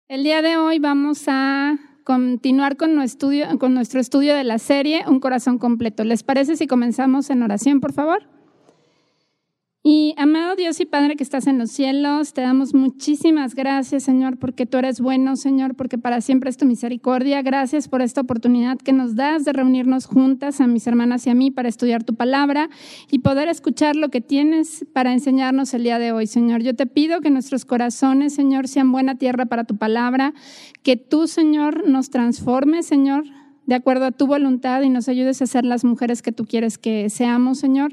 El día de hoy vamos a continuar con nuestro estudio de la serie Un Corazón Completo. ¿Les parece si comenzamos en oración, por favor? Y amado Dios y Padre que estás en los cielos, te damos muchísimas gracias, Señor, porque tú eres bueno, Señor, porque para siempre es tu misericordia. Gracias por esta oportunidad que nos das de reunirnos juntas, a mis hermanas y a mí, para estudiar tu palabra y poder escuchar lo que tienes para enseñarnos el día de hoy, Señor. Yo te pido que nuestros corazones, Señor, sean buena tierra para tu palabra, que tú, Señor, nos transformes, Señor, de acuerdo a tu voluntad y nos ayudes a ser las mujeres que tú quieres que seamos, Señor.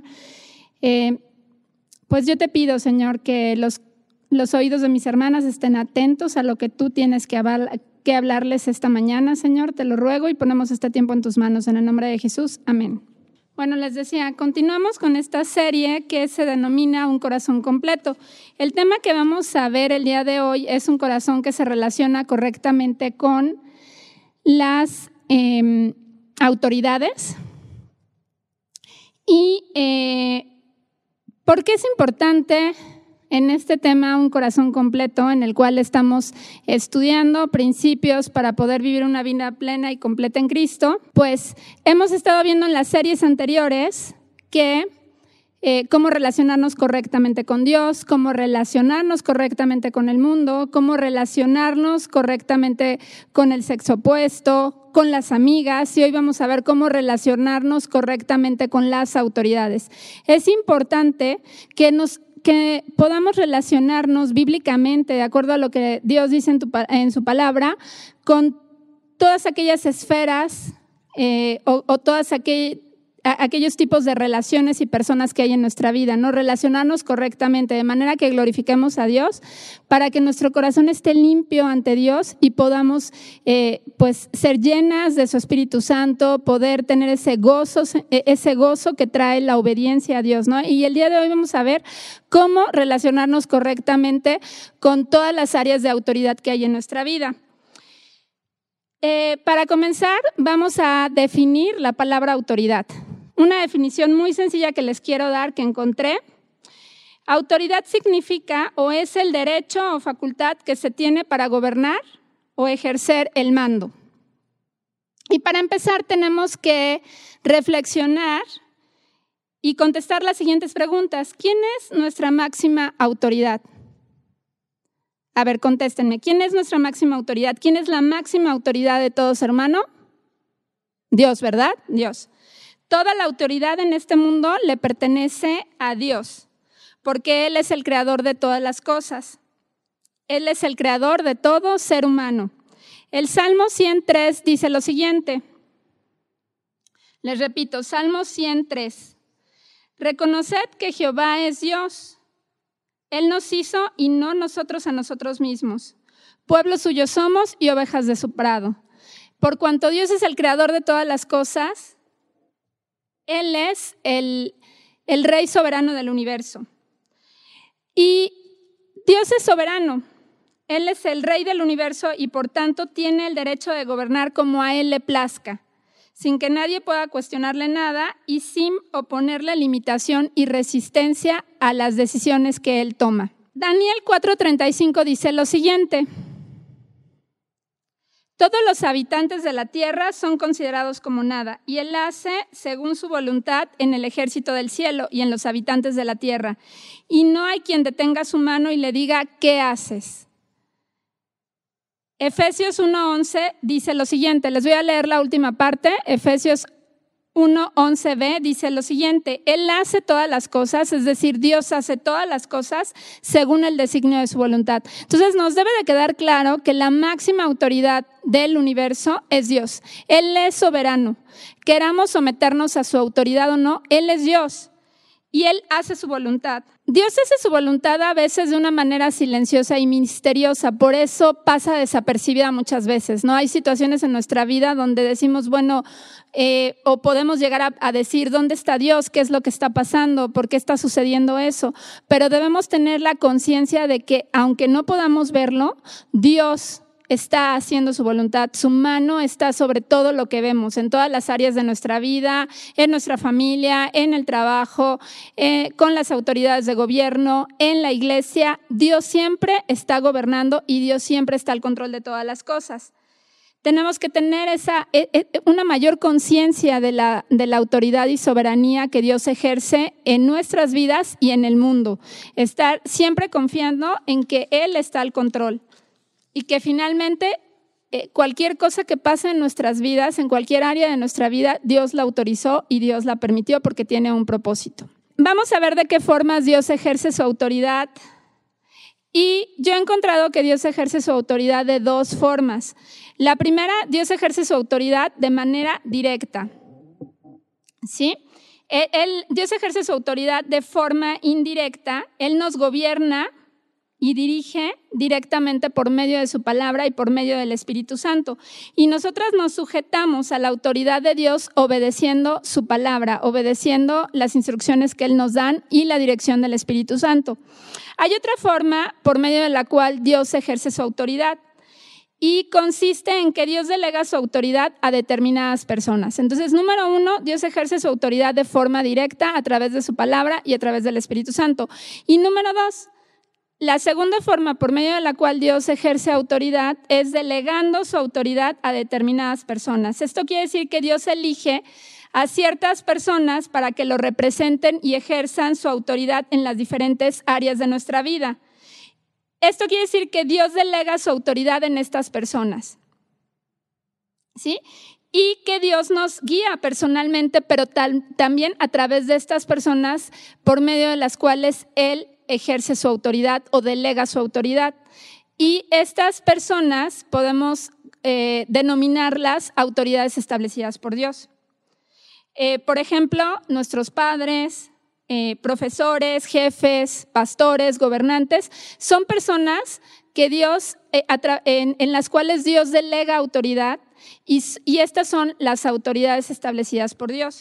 Pues yo te pido, Señor, que los oídos de mis hermanas estén atentos a lo que tú tienes que hablarles esta mañana, Señor. Te lo ruego y ponemos este tiempo en tus manos. En el nombre de Jesús, amén. Bueno, les decía, continuamos con esta serie que se denomina Un Corazón Completo. El tema que vamos a ver el día de hoy es un corazón que se relaciona correctamente con las autoridades y ¿por qué es importante en este tema un corazón completo en el cual estamos estudiando principios para poder vivir una vida plena y completa en Cristo? Pues hemos estado viendo en las series anteriores que cómo relacionarnos correctamente con Dios, cómo relacionarnos correctamente con el mundo, cómo relacionarnos correctamente con el sexo opuesto, con las amigas, y hoy vamos a ver cómo relacionarnos correctamente con las autoridades. Es importante que podamos relacionarnos bíblicamente, de acuerdo a lo que Dios dice en su palabra, con todas aquellas esferas o todas aquellos tipos de relaciones y personas que hay en nuestra vida, ¿no? Relacionarnos correctamente, de manera que glorifiquemos a Dios, para que nuestro corazón esté limpio ante Dios y podamos pues ser llenas de su Espíritu Santo, poder tener ese gozo que trae la obediencia a Dios, ¿no? Y el día de hoy vamos a ver cómo relacionarnos correctamente con todas las áreas de autoridad que hay en nuestra vida. Para comenzar, vamos a definir la palabra autoridad. Una definición muy sencilla que les quiero dar, que encontré. Autoridad significa o es el derecho o facultad que se tiene para gobernar o ejercer el mando. Y para empezar tenemos que reflexionar y contestar las siguientes preguntas. ¿Quién es nuestra máxima autoridad? A ver, contéstenme. ¿Quién es nuestra máxima autoridad? ¿Quién es la máxima autoridad de todo ser humano? Dios, ¿verdad? Dios. Toda la autoridad en este mundo le pertenece a Dios, porque Él es el creador de todas las cosas. Él es el creador de todo ser humano. El Salmo 103 dice lo siguiente. Les repito, Salmo 103. Reconoced que Jehová es Dios. Él nos hizo y no nosotros a nosotros mismos. Pueblo suyo somos y ovejas de su prado. Por cuanto Dios es el creador de todas las cosas, Él es el Rey soberano del universo. Y Dios es soberano. Él es el Rey del universo y por tanto tiene el derecho de gobernar como a Él le plazca, sin que nadie pueda cuestionarle nada y sin oponerle limitación y resistencia a las decisiones que Él toma. Daniel 4:35 dice lo siguiente. Todos los habitantes de la tierra son considerados como nada, y Él hace según su voluntad en el ejército del cielo y en los habitantes de la tierra. Y no hay quien detenga su mano y le diga, ¿qué haces? Efesios 1:11 dice lo siguiente, les voy a leer la última parte. Efesios 1:11b dice lo siguiente, Él hace todas las cosas, es decir, Dios hace todas las cosas según el designio de su voluntad. Entonces nos debe de quedar claro que la máxima autoridad del universo es Dios. Él es soberano. Queramos someternos a su autoridad o no, Él es Dios y Él hace su voluntad. Dios hace su voluntad a veces de una manera silenciosa y misteriosa, por eso pasa desapercibida muchas veces, ¿no? Hay situaciones en nuestra vida donde decimos, bueno, o podemos llegar a decir, ¿dónde está Dios? ¿Qué es lo que está pasando? ¿Por qué está sucediendo eso? Pero debemos tener la conciencia de que, aunque no podamos verlo, Dios está haciendo su voluntad, su mano está sobre todo lo que vemos, en todas las áreas de nuestra vida, en nuestra familia, en el trabajo, con las autoridades de gobierno, en la iglesia. Dios siempre está gobernando y Dios siempre está al control de todas las cosas. Tenemos que tener una mayor conciencia de la autoridad y soberanía que Dios ejerce en nuestras vidas y en el mundo. Estar siempre confiando en que Él está al control. Y que finalmente cualquier cosa que pase en nuestras vidas, en cualquier área de nuestra vida, Dios la autorizó y Dios la permitió porque tiene un propósito. Vamos a ver de qué formas Dios ejerce su autoridad. Y yo he encontrado que Dios ejerce su autoridad de dos formas. La primera, Dios ejerce su autoridad de manera directa. ¿Sí? Dios ejerce su autoridad de forma indirecta. Él nos gobierna y dirige directamente por medio de su palabra y por medio del Espíritu Santo. Y nosotras nos sujetamos a la autoridad de Dios obedeciendo su palabra, obedeciendo las instrucciones que Él nos da y la dirección del Espíritu Santo. Hay otra forma por medio de la cual Dios ejerce su autoridad y consiste en que Dios delega su autoridad a determinadas personas. Entonces, número 1, Dios ejerce su autoridad de forma directa a través de su palabra y a través del Espíritu Santo. Y número 2, la segunda forma por medio de la cual Dios ejerce autoridad es delegando su autoridad a determinadas personas. Esto quiere decir que Dios elige a ciertas personas para que lo representen y ejerzan su autoridad en las diferentes áreas de nuestra vida. Esto quiere decir que Dios delega su autoridad en estas personas, ¿sí? Y que Dios nos guía personalmente, pero también a través de estas personas por medio de las cuales Él ejerce su autoridad o delega su autoridad. Y estas personas podemos denominarlas autoridades establecidas por Dios. Por ejemplo, nuestros padres, profesores, jefes, pastores, gobernantes, son personas que Dios, en las cuales Dios delega autoridad y estas son las autoridades establecidas por Dios.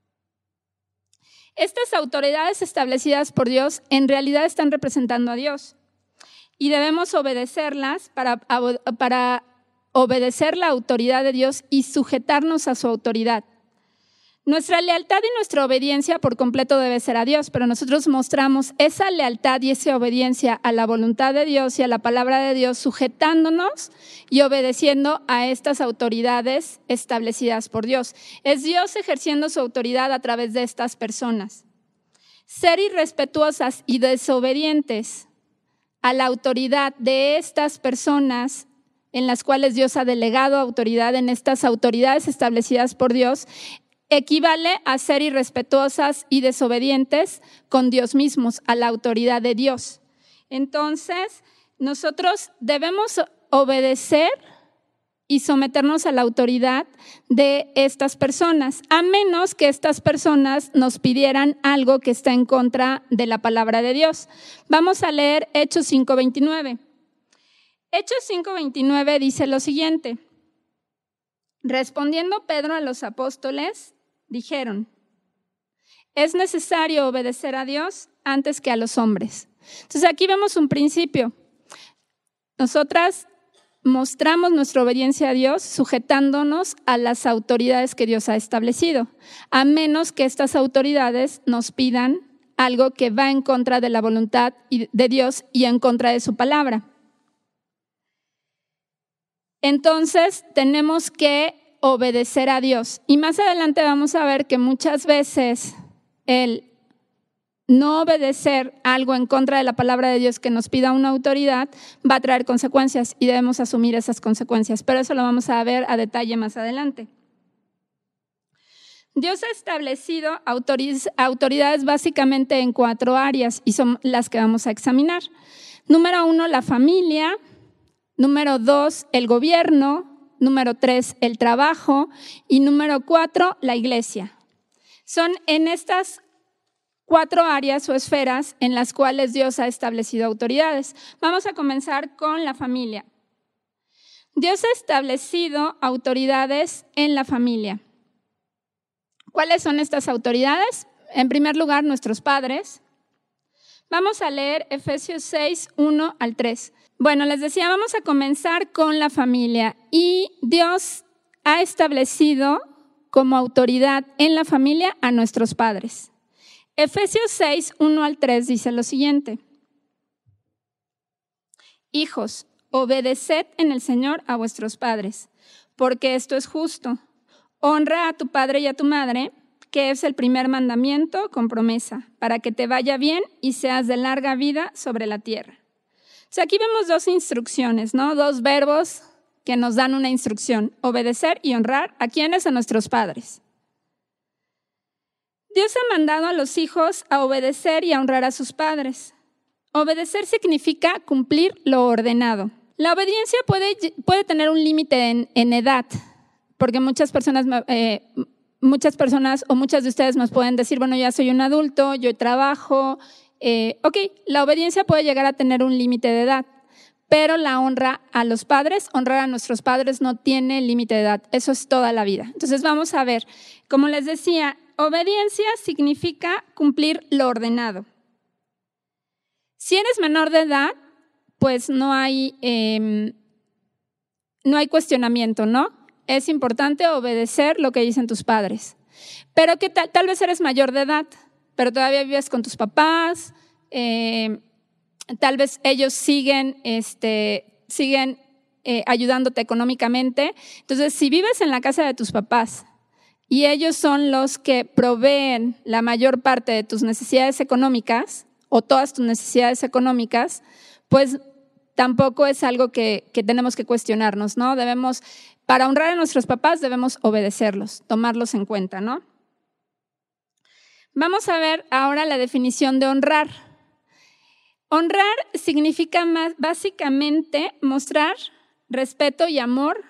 Estas autoridades establecidas por Dios en realidad están representando a Dios y debemos obedecerlas para obedecer la autoridad de Dios y sujetarnos a su autoridad. Nuestra lealtad y nuestra obediencia por completo debe ser a Dios, pero nosotros mostramos esa lealtad y esa obediencia a la voluntad de Dios y a la palabra de Dios, sujetándonos y obedeciendo a estas autoridades establecidas por Dios. Es Dios ejerciendo su autoridad a través de estas personas. Ser irrespetuosas y desobedientes a la autoridad de estas personas en las cuales Dios ha delegado autoridad, en estas autoridades establecidas por Dios, equivale a ser irrespetuosas y desobedientes con Dios mismos, a la autoridad de Dios. Entonces, nosotros debemos obedecer y someternos a la autoridad de estas personas, a menos que estas personas nos pidieran algo que está en contra de la palabra de Dios. Vamos a leer Hechos 5:29. Hechos 5:29 dice lo siguiente: respondiendo Pedro a los apóstoles, dijeron: es necesario obedecer a Dios antes que a los hombres. Entonces aquí vemos un principio. Nosotras mostramos nuestra obediencia a Dios sujetándonos a las autoridades que Dios ha establecido, a menos que estas autoridades nos pidan algo que va en contra de la voluntad de Dios y en contra de su palabra. Entonces tenemos que obedecer a Dios. Y más adelante vamos a ver que muchas veces el no obedecer algo en contra de la palabra de Dios que nos pida una autoridad va a traer consecuencias y debemos asumir esas consecuencias. Pero eso lo vamos a ver a detalle más adelante. Dios ha establecido autoridades básicamente en 4 áreas y son las que vamos a examinar. Número 1, la familia. Número 2, el gobierno. Número 3, el trabajo. Y número 4, la iglesia. Son en estas 4 áreas o esferas en las cuales Dios ha establecido autoridades. Vamos a comenzar con la familia. Dios ha establecido autoridades en la familia. ¿Cuáles son estas autoridades? En primer lugar, nuestros padres. Vamos a leer Efesios 6, 1 al 3. Bueno, les decía, vamos a comenzar con la familia y Dios ha establecido como autoridad en la familia a nuestros padres. Efesios 6, 1 al 3 dice lo siguiente: Hijos, obedeced en el Señor a vuestros padres, porque esto es justo. Honra a tu padre y a tu madre, que es el primer mandamiento con promesa, para que te vaya bien y seas de larga vida sobre la tierra. O sea, aquí vemos dos instrucciones, ¿no? Dos verbos que nos dan una instrucción: obedecer y honrar. ¿A quiénes? A nuestros padres. Dios ha mandado a los hijos a obedecer y a honrar a sus padres. Obedecer significa cumplir lo ordenado. La obediencia puede tener un límite en edad, porque muchas personas o muchas de ustedes nos pueden decir, bueno, ya soy un adulto, yo trabajo. La obediencia puede llegar a tener un límite de edad, pero la honra a los padres, honrar a nuestros padres no tiene límite de edad, eso es toda la vida. Entonces vamos a ver, como les decía, obediencia significa cumplir lo ordenado. Si eres menor de edad, pues no hay cuestionamiento, ¿no? Es importante obedecer lo que dicen tus padres. Pero que tal vez eres mayor de edad, pero todavía vives con tus papás, tal vez ellos siguen ayudándote económicamente. Entonces, si vives en la casa de tus papás y ellos son los que proveen la mayor parte de tus necesidades económicas o todas tus necesidades económicas, pues tampoco es algo que tenemos que cuestionarnos, ¿no? Para honrar a nuestros papás debemos obedecerlos, tomarlos en cuenta, ¿no? Vamos a ver ahora la definición de honrar. Honrar significa básicamente mostrar respeto y amor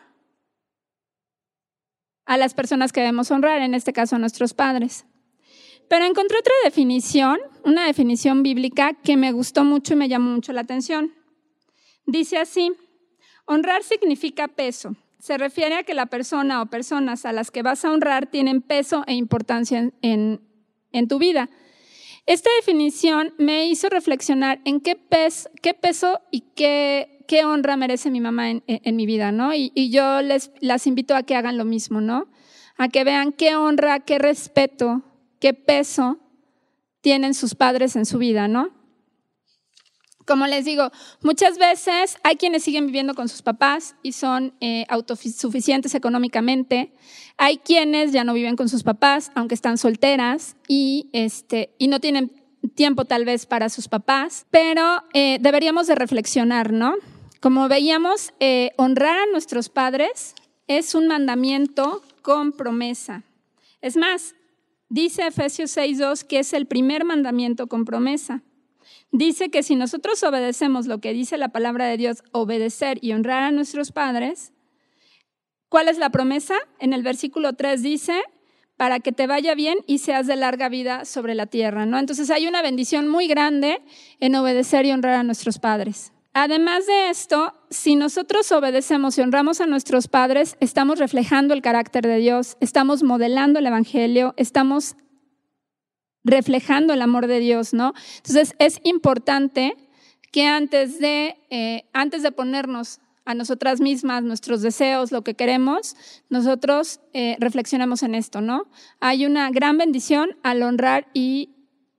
a las personas que debemos honrar, en este caso a nuestros padres. Pero encontré otra definición, una definición bíblica que me gustó mucho y me llamó mucho la atención. Dice así: honrar significa peso. Se refiere a que la persona o personas a las que vas a honrar tienen peso e importancia en tu vida. Esta definición me hizo reflexionar en qué peso y qué honra merece mi mamá en mi vida, ¿no? Y yo las invito a que hagan lo mismo, ¿no? A que vean qué honra, qué respeto, qué peso tienen sus padres en su vida, ¿no? Como les digo, muchas veces hay quienes siguen viviendo con sus papás y son autosuficientes económicamente. Hay quienes ya no viven con sus papás, aunque están solteras y no tienen tiempo tal vez para sus papás, pero deberíamos de reflexionar, ¿no? Como veíamos, honrar a nuestros padres es un mandamiento con promesa. Es más, dice Efesios 6:2 que es el primer mandamiento con promesa. Dice que si nosotros obedecemos lo que dice la palabra de Dios, obedecer y honrar a nuestros padres, ¿cuál es la promesa? En el versículo 3 dice, para que te vaya bien y seas de larga vida sobre la tierra, ¿no? Entonces hay una bendición muy grande en obedecer y honrar a nuestros padres. Además de esto, si nosotros obedecemos y honramos a nuestros padres, estamos reflejando el carácter de Dios, estamos modelando el evangelio, estamos reflejando el amor de Dios, ¿no? Entonces es importante que antes de ponernos a nosotras mismas nuestros deseos, lo que queremos, nosotros reflexionemos en esto, ¿no? Hay una gran bendición al honrar y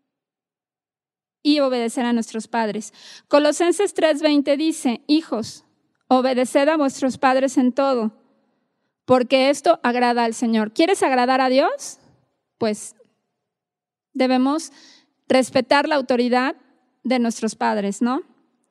obedecer a nuestros padres. Colosenses 3:20 dice: hijos, obedeced a vuestros padres en todo, porque esto agrada al Señor. ¿Quieres agradar a Dios? Pues debemos respetar la autoridad de nuestros padres, ¿no?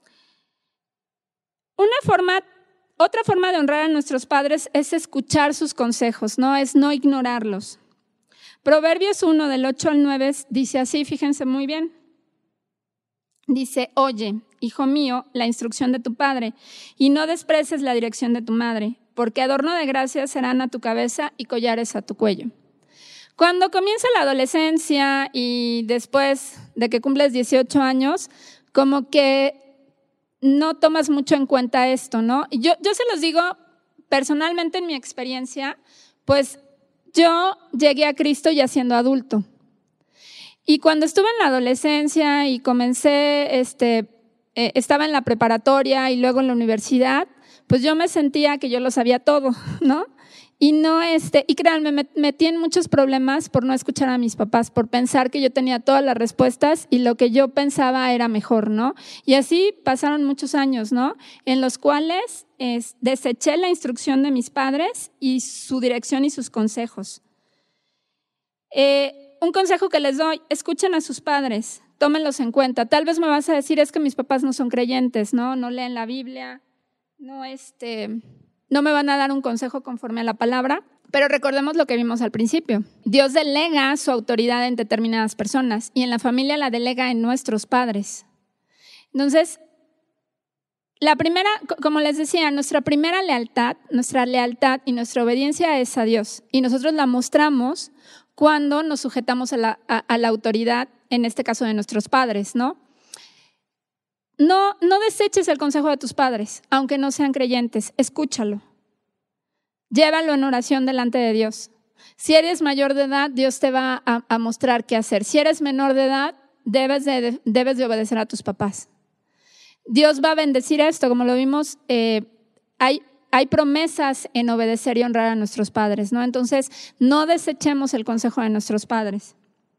Otra forma de honrar a nuestros padres es escuchar sus consejos, ¿no? Es no ignorarlos. Proverbios 1, del 8 al 9, dice así, fíjense muy bien. Dice: oye, hijo mío, la instrucción de tu padre, y no desprecies la dirección de tu madre, porque adorno de gracia serán a tu cabeza y collares a tu cuello. Cuando comienza la adolescencia y después de que cumples 18 años, como que no tomas mucho en cuenta esto, ¿no? Y yo se los digo personalmente en mi experiencia, pues yo llegué a Cristo ya siendo adulto. Y cuando estuve en la adolescencia y comencé estaba en la preparatoria y luego en la universidad, pues yo me sentía que yo lo sabía todo, ¿no? Y créanme, me metí en muchos problemas por no escuchar a mis papás, por pensar que yo tenía todas las respuestas y lo que yo pensaba era mejor, ¿no? Y así pasaron muchos años, ¿no? En los cuales deseché la instrucción de mis padres y su dirección y sus consejos. Un consejo que les doy: escuchen a sus padres, tómenlos en cuenta. Tal vez me vas a decir, es que mis papás no son creyentes, ¿no? No leen la Biblia, no me van a dar un consejo conforme a la palabra, pero recordemos lo que vimos al principio. Dios delega su autoridad en determinadas personas y en la familia la delega en nuestros padres. Entonces, la primera, como les decía, nuestra primera lealtad, nuestra lealtad y nuestra obediencia es a Dios. Y nosotros la mostramos cuando nos sujetamos a la autoridad, en este caso de nuestros padres, ¿no? No deseches el consejo de tus padres, aunque no sean creyentes, escúchalo. Llévalo en oración delante de Dios. Si eres mayor de edad, Dios te va a mostrar qué hacer. Si eres menor de edad, debes de obedecer a tus papás. Dios va a bendecir esto, como lo vimos, hay promesas en obedecer y honrar a nuestros padres, ¿no? Entonces, no desechemos el consejo de nuestros padres.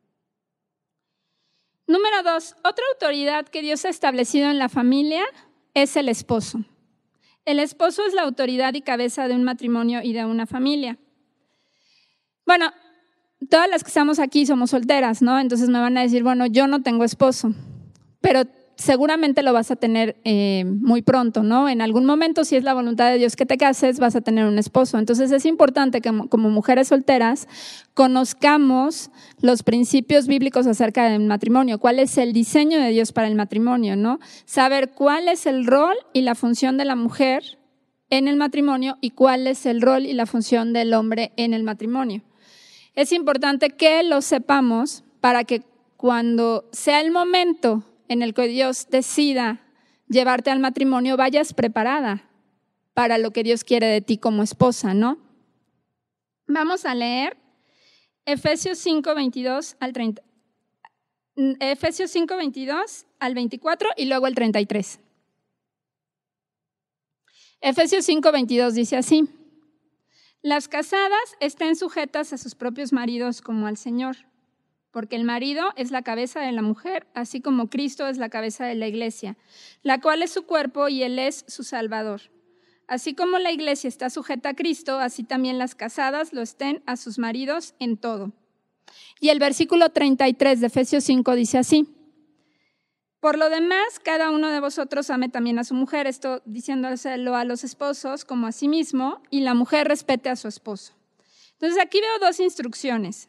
Número 2, otra autoridad que Dios ha establecido en la familia es el esposo. El esposo es la autoridad y cabeza de un matrimonio y de una familia. Bueno, todas las que estamos aquí somos solteras, ¿no? Entonces me van a decir, bueno, yo no tengo esposo, pero seguramente lo vas a tener muy pronto, ¿no? En algún momento, si es la voluntad de Dios que te cases, vas a tener un esposo. Entonces es importante que como mujeres solteras conozcamos los principios bíblicos acerca del matrimonio, cuál es el diseño de Dios para el matrimonio, ¿no? Saber cuál es el rol y la función de la mujer en el matrimonio y cuál es el rol y la función del hombre en el matrimonio. Es importante que lo sepamos para que cuando sea el momento en el que Dios decida llevarte al matrimonio, vayas preparada para lo que Dios quiere de ti como esposa, ¿no? Vamos a leer Efesios 5, 22 al 30. Efesios 5, 22 al 24 y luego el 33. Efesios 5, 22 dice así: las casadas estén sujetas a sus propios maridos como al Señor, porque el marido es la cabeza de la mujer, así como Cristo es la cabeza de la iglesia, la cual es su cuerpo y Él es su Salvador. Así como la iglesia está sujeta a Cristo, así también las casadas lo estén a sus maridos en todo. Y el versículo 33 de Efesios 5 dice así: por lo demás, cada uno de vosotros ame también a su mujer, esto diciéndoselo a los esposos como a sí mismo, y la mujer respete a su esposo. Entonces aquí veo dos instrucciones.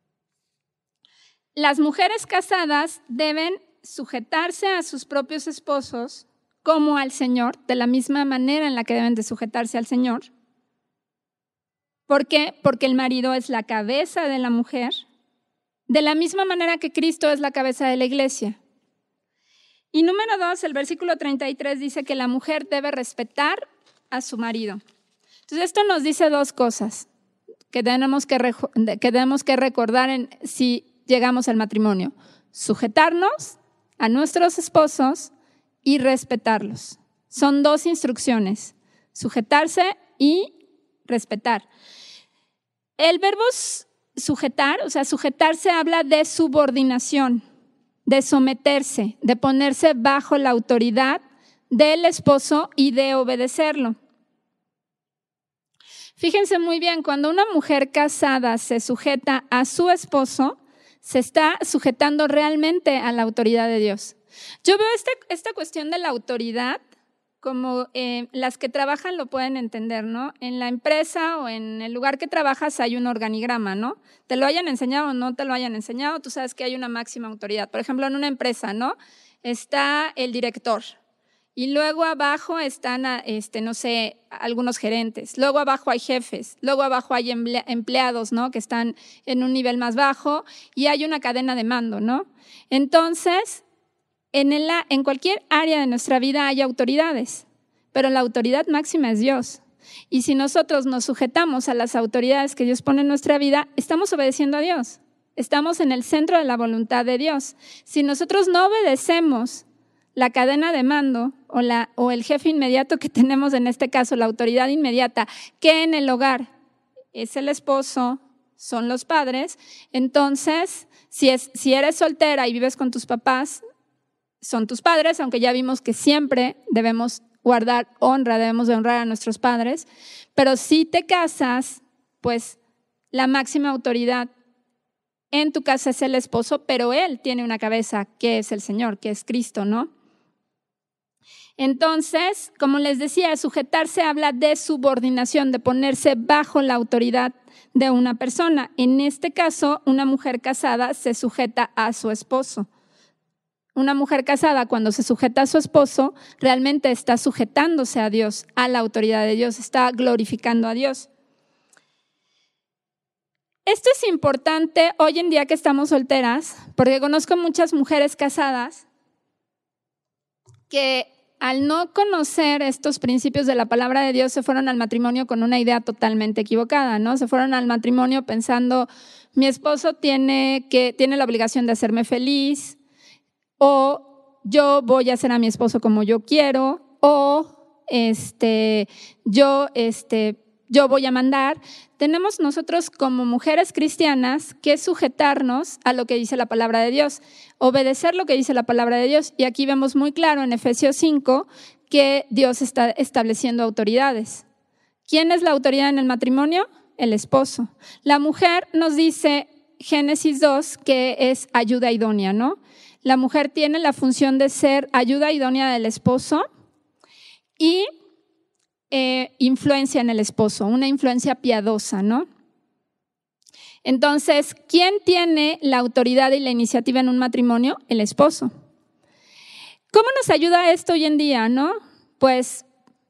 Las mujeres casadas deben sujetarse a sus propios esposos como al Señor, de la misma manera en la que deben de sujetarse al Señor. ¿Por qué? Porque el marido es la cabeza de la mujer, de la misma manera que Cristo es la cabeza de la iglesia. Y número 2, el versículo 33 dice que la mujer debe respetar a su marido. Entonces esto nos dice dos cosas que tenemos que recordar si llegamos al matrimonio: sujetarnos a nuestros esposos y respetarlos. Son dos instrucciones: sujetarse y respetar. El verbo sujetar, o sea, sujetarse habla de subordinación, de someterse, de ponerse bajo la autoridad del esposo y de obedecerlo. Fíjense muy bien, cuando una mujer casada se sujeta a su esposo, se está sujetando realmente a la autoridad de Dios. Yo veo esta cuestión de la autoridad como las que trabajan lo pueden entender, ¿no? En la empresa o en el lugar que trabajas hay un organigrama, ¿no? Te lo hayan enseñado o no te lo hayan enseñado, tú sabes que hay una máxima autoridad. Por ejemplo, en una empresa, ¿no? Está el director y luego abajo están, no sé, algunos gerentes. Luego abajo hay jefes, luego abajo hay empleados, ¿no? Que están en un nivel más bajo y hay una cadena de mando, ¿no? Entonces, en cualquier área de nuestra vida hay autoridades, pero la autoridad máxima es Dios. Y si nosotros nos sujetamos a las autoridades que Dios pone en nuestra vida, estamos obedeciendo a Dios. Estamos en el centro de la voluntad de Dios. Si nosotros no obedecemos la cadena de mando o el jefe inmediato que tenemos, en este caso la autoridad inmediata, que en el hogar es el esposo, son los padres. Entonces, si eres soltera y vives con tus papás, son tus padres, aunque ya vimos que siempre debemos guardar honra, debemos de honrar a nuestros padres. Pero si te casas, pues la máxima autoridad en tu casa es el esposo, pero él tiene una cabeza que es el Señor, que es Cristo, ¿no? Entonces, como les decía, sujetarse habla de subordinación, de ponerse bajo la autoridad de una persona. En este caso, una mujer casada se sujeta a su esposo. Una mujer casada, cuando se sujeta a su esposo, realmente está sujetándose a Dios, a la autoridad de Dios, está glorificando a Dios. Esto es importante hoy en día que estamos solteras, porque conozco muchas mujeres casadas que al no conocer estos principios de la palabra de Dios se fueron al matrimonio con una idea totalmente equivocada, ¿no? Se fueron al matrimonio pensando, mi esposo tiene la obligación de hacerme feliz, o yo voy a hacer a mi esposo como yo quiero, o yo voy a mandar. Tenemos nosotros como mujeres cristianas que sujetarnos a lo que dice la palabra de Dios, obedecer lo que dice la palabra de Dios. Y aquí vemos muy claro en Efesios 5 que Dios está estableciendo autoridades. ¿Quién es la autoridad en el matrimonio? El esposo. La mujer nos dice Génesis 2 que es ayuda idónea, ¿no? La mujer tiene la función de ser ayuda idónea del esposo y influencia en el esposo, una influencia piadosa, ¿no? Entonces, ¿quién tiene la autoridad y la iniciativa en un matrimonio? El esposo. ¿Cómo nos ayuda esto hoy en día, no? Pues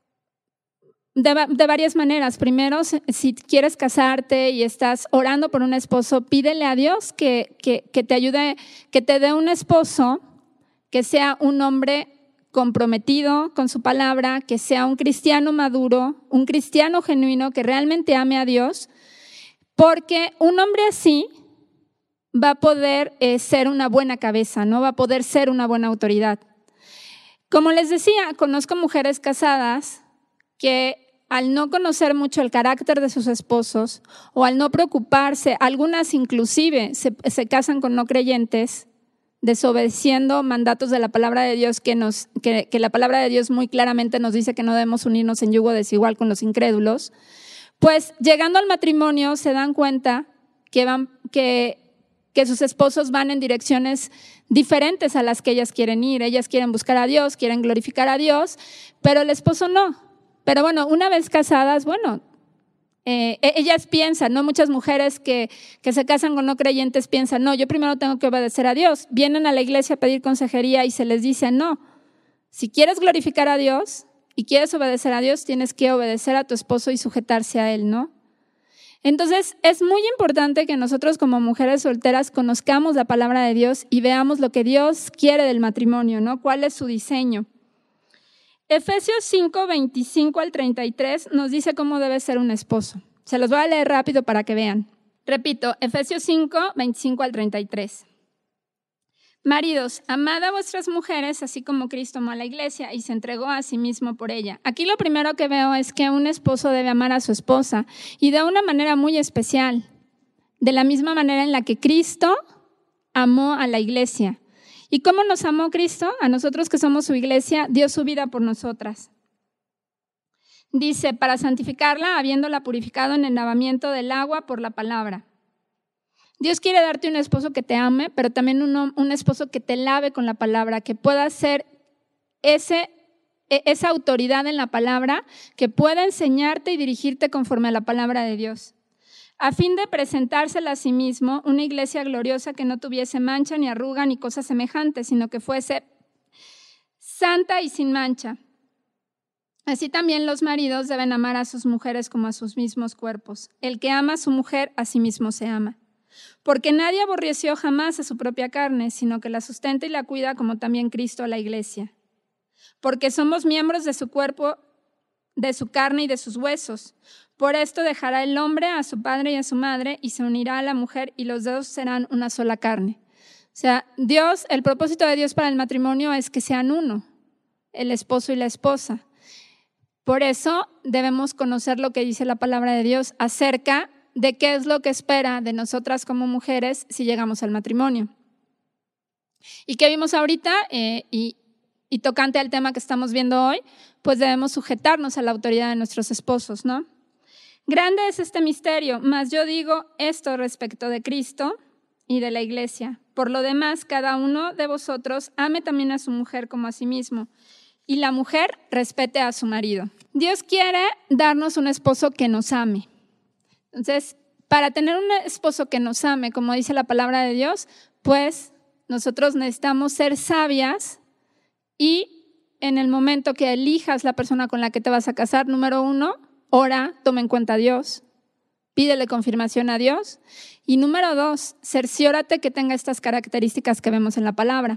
de varias maneras. Primero, si quieres casarte y estás orando por un esposo, pídele a Dios que te ayude, que te dé un esposo que sea un hombre comprometido con su palabra, que sea un cristiano maduro, un cristiano genuino, que realmente ame a Dios, porque un hombre así va a poder ser una buena cabeza, ¿no? Va a poder ser una buena autoridad. Como les decía, conozco mujeres casadas que al no conocer mucho el carácter de sus esposos o al no preocuparse, algunas inclusive se casan con no creyentes, desobedeciendo mandatos de la palabra de Dios que la palabra de Dios muy claramente nos dice que no debemos unirnos en yugo desigual con los incrédulos, pues llegando al matrimonio se dan cuenta que sus esposos van en direcciones diferentes a las que ellas quieren ir. Ellas quieren buscar a Dios, quieren glorificar a Dios, pero el esposo no. Pero bueno, una vez casadas, ellas piensan, ¿no? Muchas mujeres que se casan con no creyentes piensan, no, yo primero tengo que obedecer a Dios. Vienen a la iglesia a pedir consejería y se les dice, no, si quieres glorificar a Dios y quieres obedecer a Dios, tienes que obedecer a tu esposo y sujetarse a él, ¿no? Entonces, es muy importante que nosotros como mujeres solteras conozcamos la palabra de Dios y veamos lo que Dios quiere del matrimonio, ¿no? ¿Cuál es su diseño? Efesios 5, 25 al 33 nos dice cómo debe ser un esposo. Se los voy a leer rápido para que vean. Repito, Efesios 5, 25 al 33. Maridos, amad a vuestras mujeres, así como Cristo amó a la iglesia y se entregó a sí mismo por ella. Aquí lo primero que veo es que un esposo debe amar a su esposa y de una manera muy especial, de la misma manera en la que Cristo amó a la iglesia. ¿Y cómo nos amó Cristo? A nosotros que somos su iglesia, dio su vida por nosotras. Dice, para santificarla, habiéndola purificado en el lavamiento del agua por la palabra. Dios quiere darte un esposo que te ame, pero también un esposo que te lave con la palabra, que pueda ser esa autoridad en la palabra, que pueda enseñarte y dirigirte conforme a la palabra de Dios, a fin de presentársela a sí mismo, una iglesia gloriosa que no tuviese mancha, ni arruga, ni cosa semejante, sino que fuese santa y sin mancha. Así también los maridos deben amar a sus mujeres como a sus mismos cuerpos. El que ama a su mujer, a sí mismo se ama. Porque nadie aborreció jamás a su propia carne, sino que la sustenta y la cuida, como también Cristo a la iglesia. Porque somos miembros de su cuerpo, de su carne y de sus huesos. Por esto dejará el hombre a su padre y a su madre y se unirá a la mujer y los dos serán una sola carne. O sea, Dios, el propósito de Dios para el matrimonio es que sean uno, el esposo y la esposa. Por eso debemos conocer lo que dice la palabra de Dios acerca de qué es lo que espera de nosotras como mujeres si llegamos al matrimonio. ¿Y qué vimos ahorita? Y tocante al tema que estamos viendo hoy, pues debemos sujetarnos a la autoridad de nuestros esposos, ¿no? Grande es este misterio, mas yo digo esto respecto de Cristo y de la iglesia. Por lo demás, cada uno de vosotros ame también a su mujer como a sí mismo, y la mujer respete a su marido. Dios quiere darnos un esposo que nos ame. Entonces, para tener un esposo que nos ame, como dice la palabra de Dios, pues nosotros necesitamos ser sabias y en el momento que elijas la persona con la que te vas a casar, número 1, ora, toma en cuenta a Dios, pídele confirmación a Dios. Y número 2, cerciórate que tenga estas características que vemos en la palabra.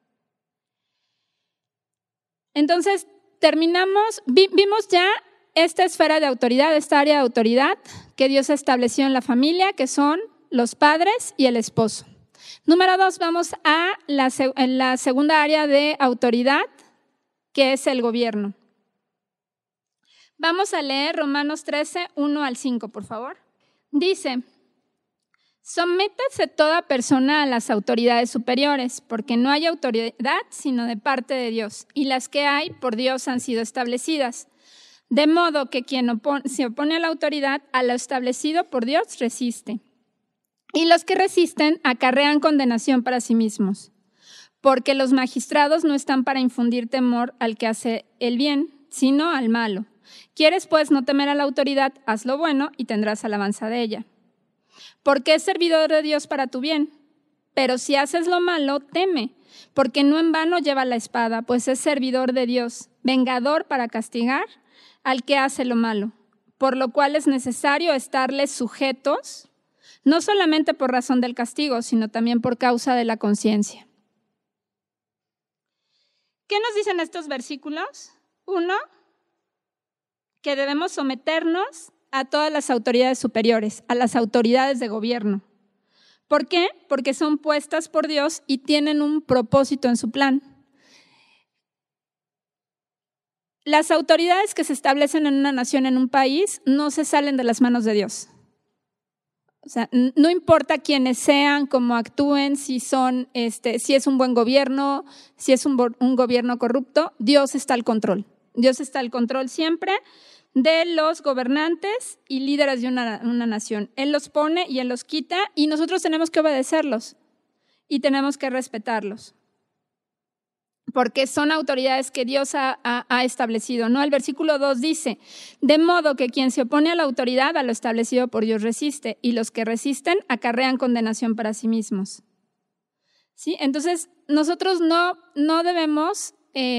Entonces, vimos ya esta esfera de autoridad, esta área de autoridad que Dios estableció en la familia, que son los padres y el esposo. Número 2, vamos a la segunda área de autoridad, que es el gobierno. Vamos a leer Romanos 13, 1 al 5, por favor. Dice: sométase toda persona a las autoridades superiores, porque no hay autoridad sino de parte de Dios, y las que hay por Dios han sido establecidas. De modo que quien se opone a la autoridad, a lo establecido por Dios, resiste. Y los que resisten acarrean condenación para sí mismos, porque los magistrados no están para infundir temor al que hace el bien, sino al malo. ¿Quieres pues no temer a la autoridad? Haz lo bueno y tendrás alabanza de ella. Porque es servidor de Dios para tu bien. Pero si haces lo malo, teme, porque no en vano lleva la espada, pues es servidor de Dios, vengador para castigar al que hace lo malo. Por lo cual es necesario estarles sujetos, no solamente por razón del castigo, sino también por causa de la conciencia. ¿Qué nos dicen estos versículos? 1, que debemos someternos a todas las autoridades superiores, a las autoridades de gobierno. ¿Por qué? Porque son puestas por Dios y tienen un propósito en su plan. Las autoridades que se establecen en una nación, en un país, no se salen de las manos de Dios. O sea, no importa quiénes sean, cómo actúen, si es un buen gobierno, si es un gobierno corrupto, Dios está al control. Dios está al control siempre de los gobernantes y líderes de una nación. Él los pone y Él los quita y nosotros tenemos que obedecerlos y tenemos que respetarlos. Porque son autoridades que Dios ha establecido, ¿no? El versículo 2 dice: de modo que quien se opone a la autoridad, a lo establecido por Dios resiste, y los que resisten acarrean condenación para sí mismos. ¿Sí? Entonces, nosotros no debemos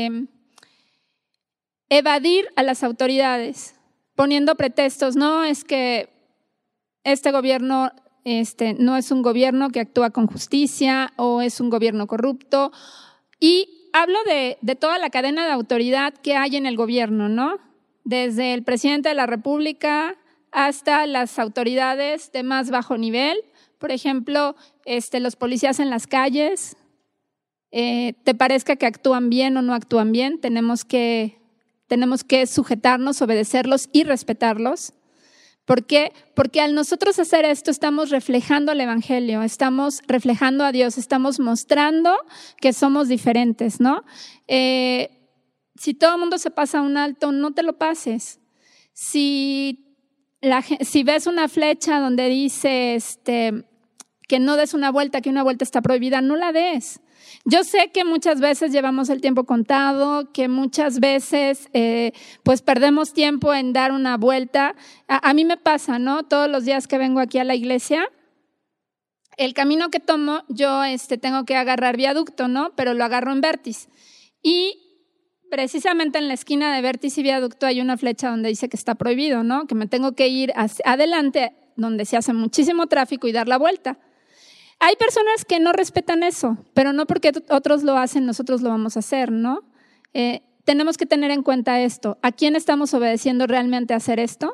evadir a las autoridades poniendo pretextos. No, es que este gobierno no es un gobierno que actúa con justicia o es un gobierno corrupto. Y hablo de toda la cadena de autoridad que hay en el gobierno, ¿no? Desde el presidente de la República hasta las autoridades de más bajo nivel. Por ejemplo, los policías en las calles. Te parezca que actúan bien o no actúan bien, tenemos que sujetarnos, obedecerlos y respetarlos. ¿Por qué? Porque al nosotros hacer esto estamos reflejando el Evangelio, estamos reflejando a Dios, estamos mostrando que somos diferentes, ¿no? Si todo el mundo se pasa a un alto, no te lo pases. Si ves una flecha donde dice que no des una vuelta, que una vuelta está prohibida, no la des. Yo sé que muchas veces llevamos el tiempo contado, que muchas veces pues perdemos tiempo en dar una vuelta. A mí me pasa, ¿no? Todos los días que vengo aquí a la iglesia, el camino que tomo, yo tengo que agarrar viaducto, ¿no? Pero lo agarro en Vértiz. Y precisamente en la esquina de Vértiz y viaducto hay una flecha donde dice que está prohibido, ¿no? Que me tengo que ir adelante donde se hace muchísimo tráfico y dar la vuelta. Hay personas que no respetan eso, pero no porque otros lo hacen, nosotros lo vamos a hacer, ¿no? Tenemos que tener en cuenta esto. ¿A quién estamos obedeciendo realmente a hacer esto?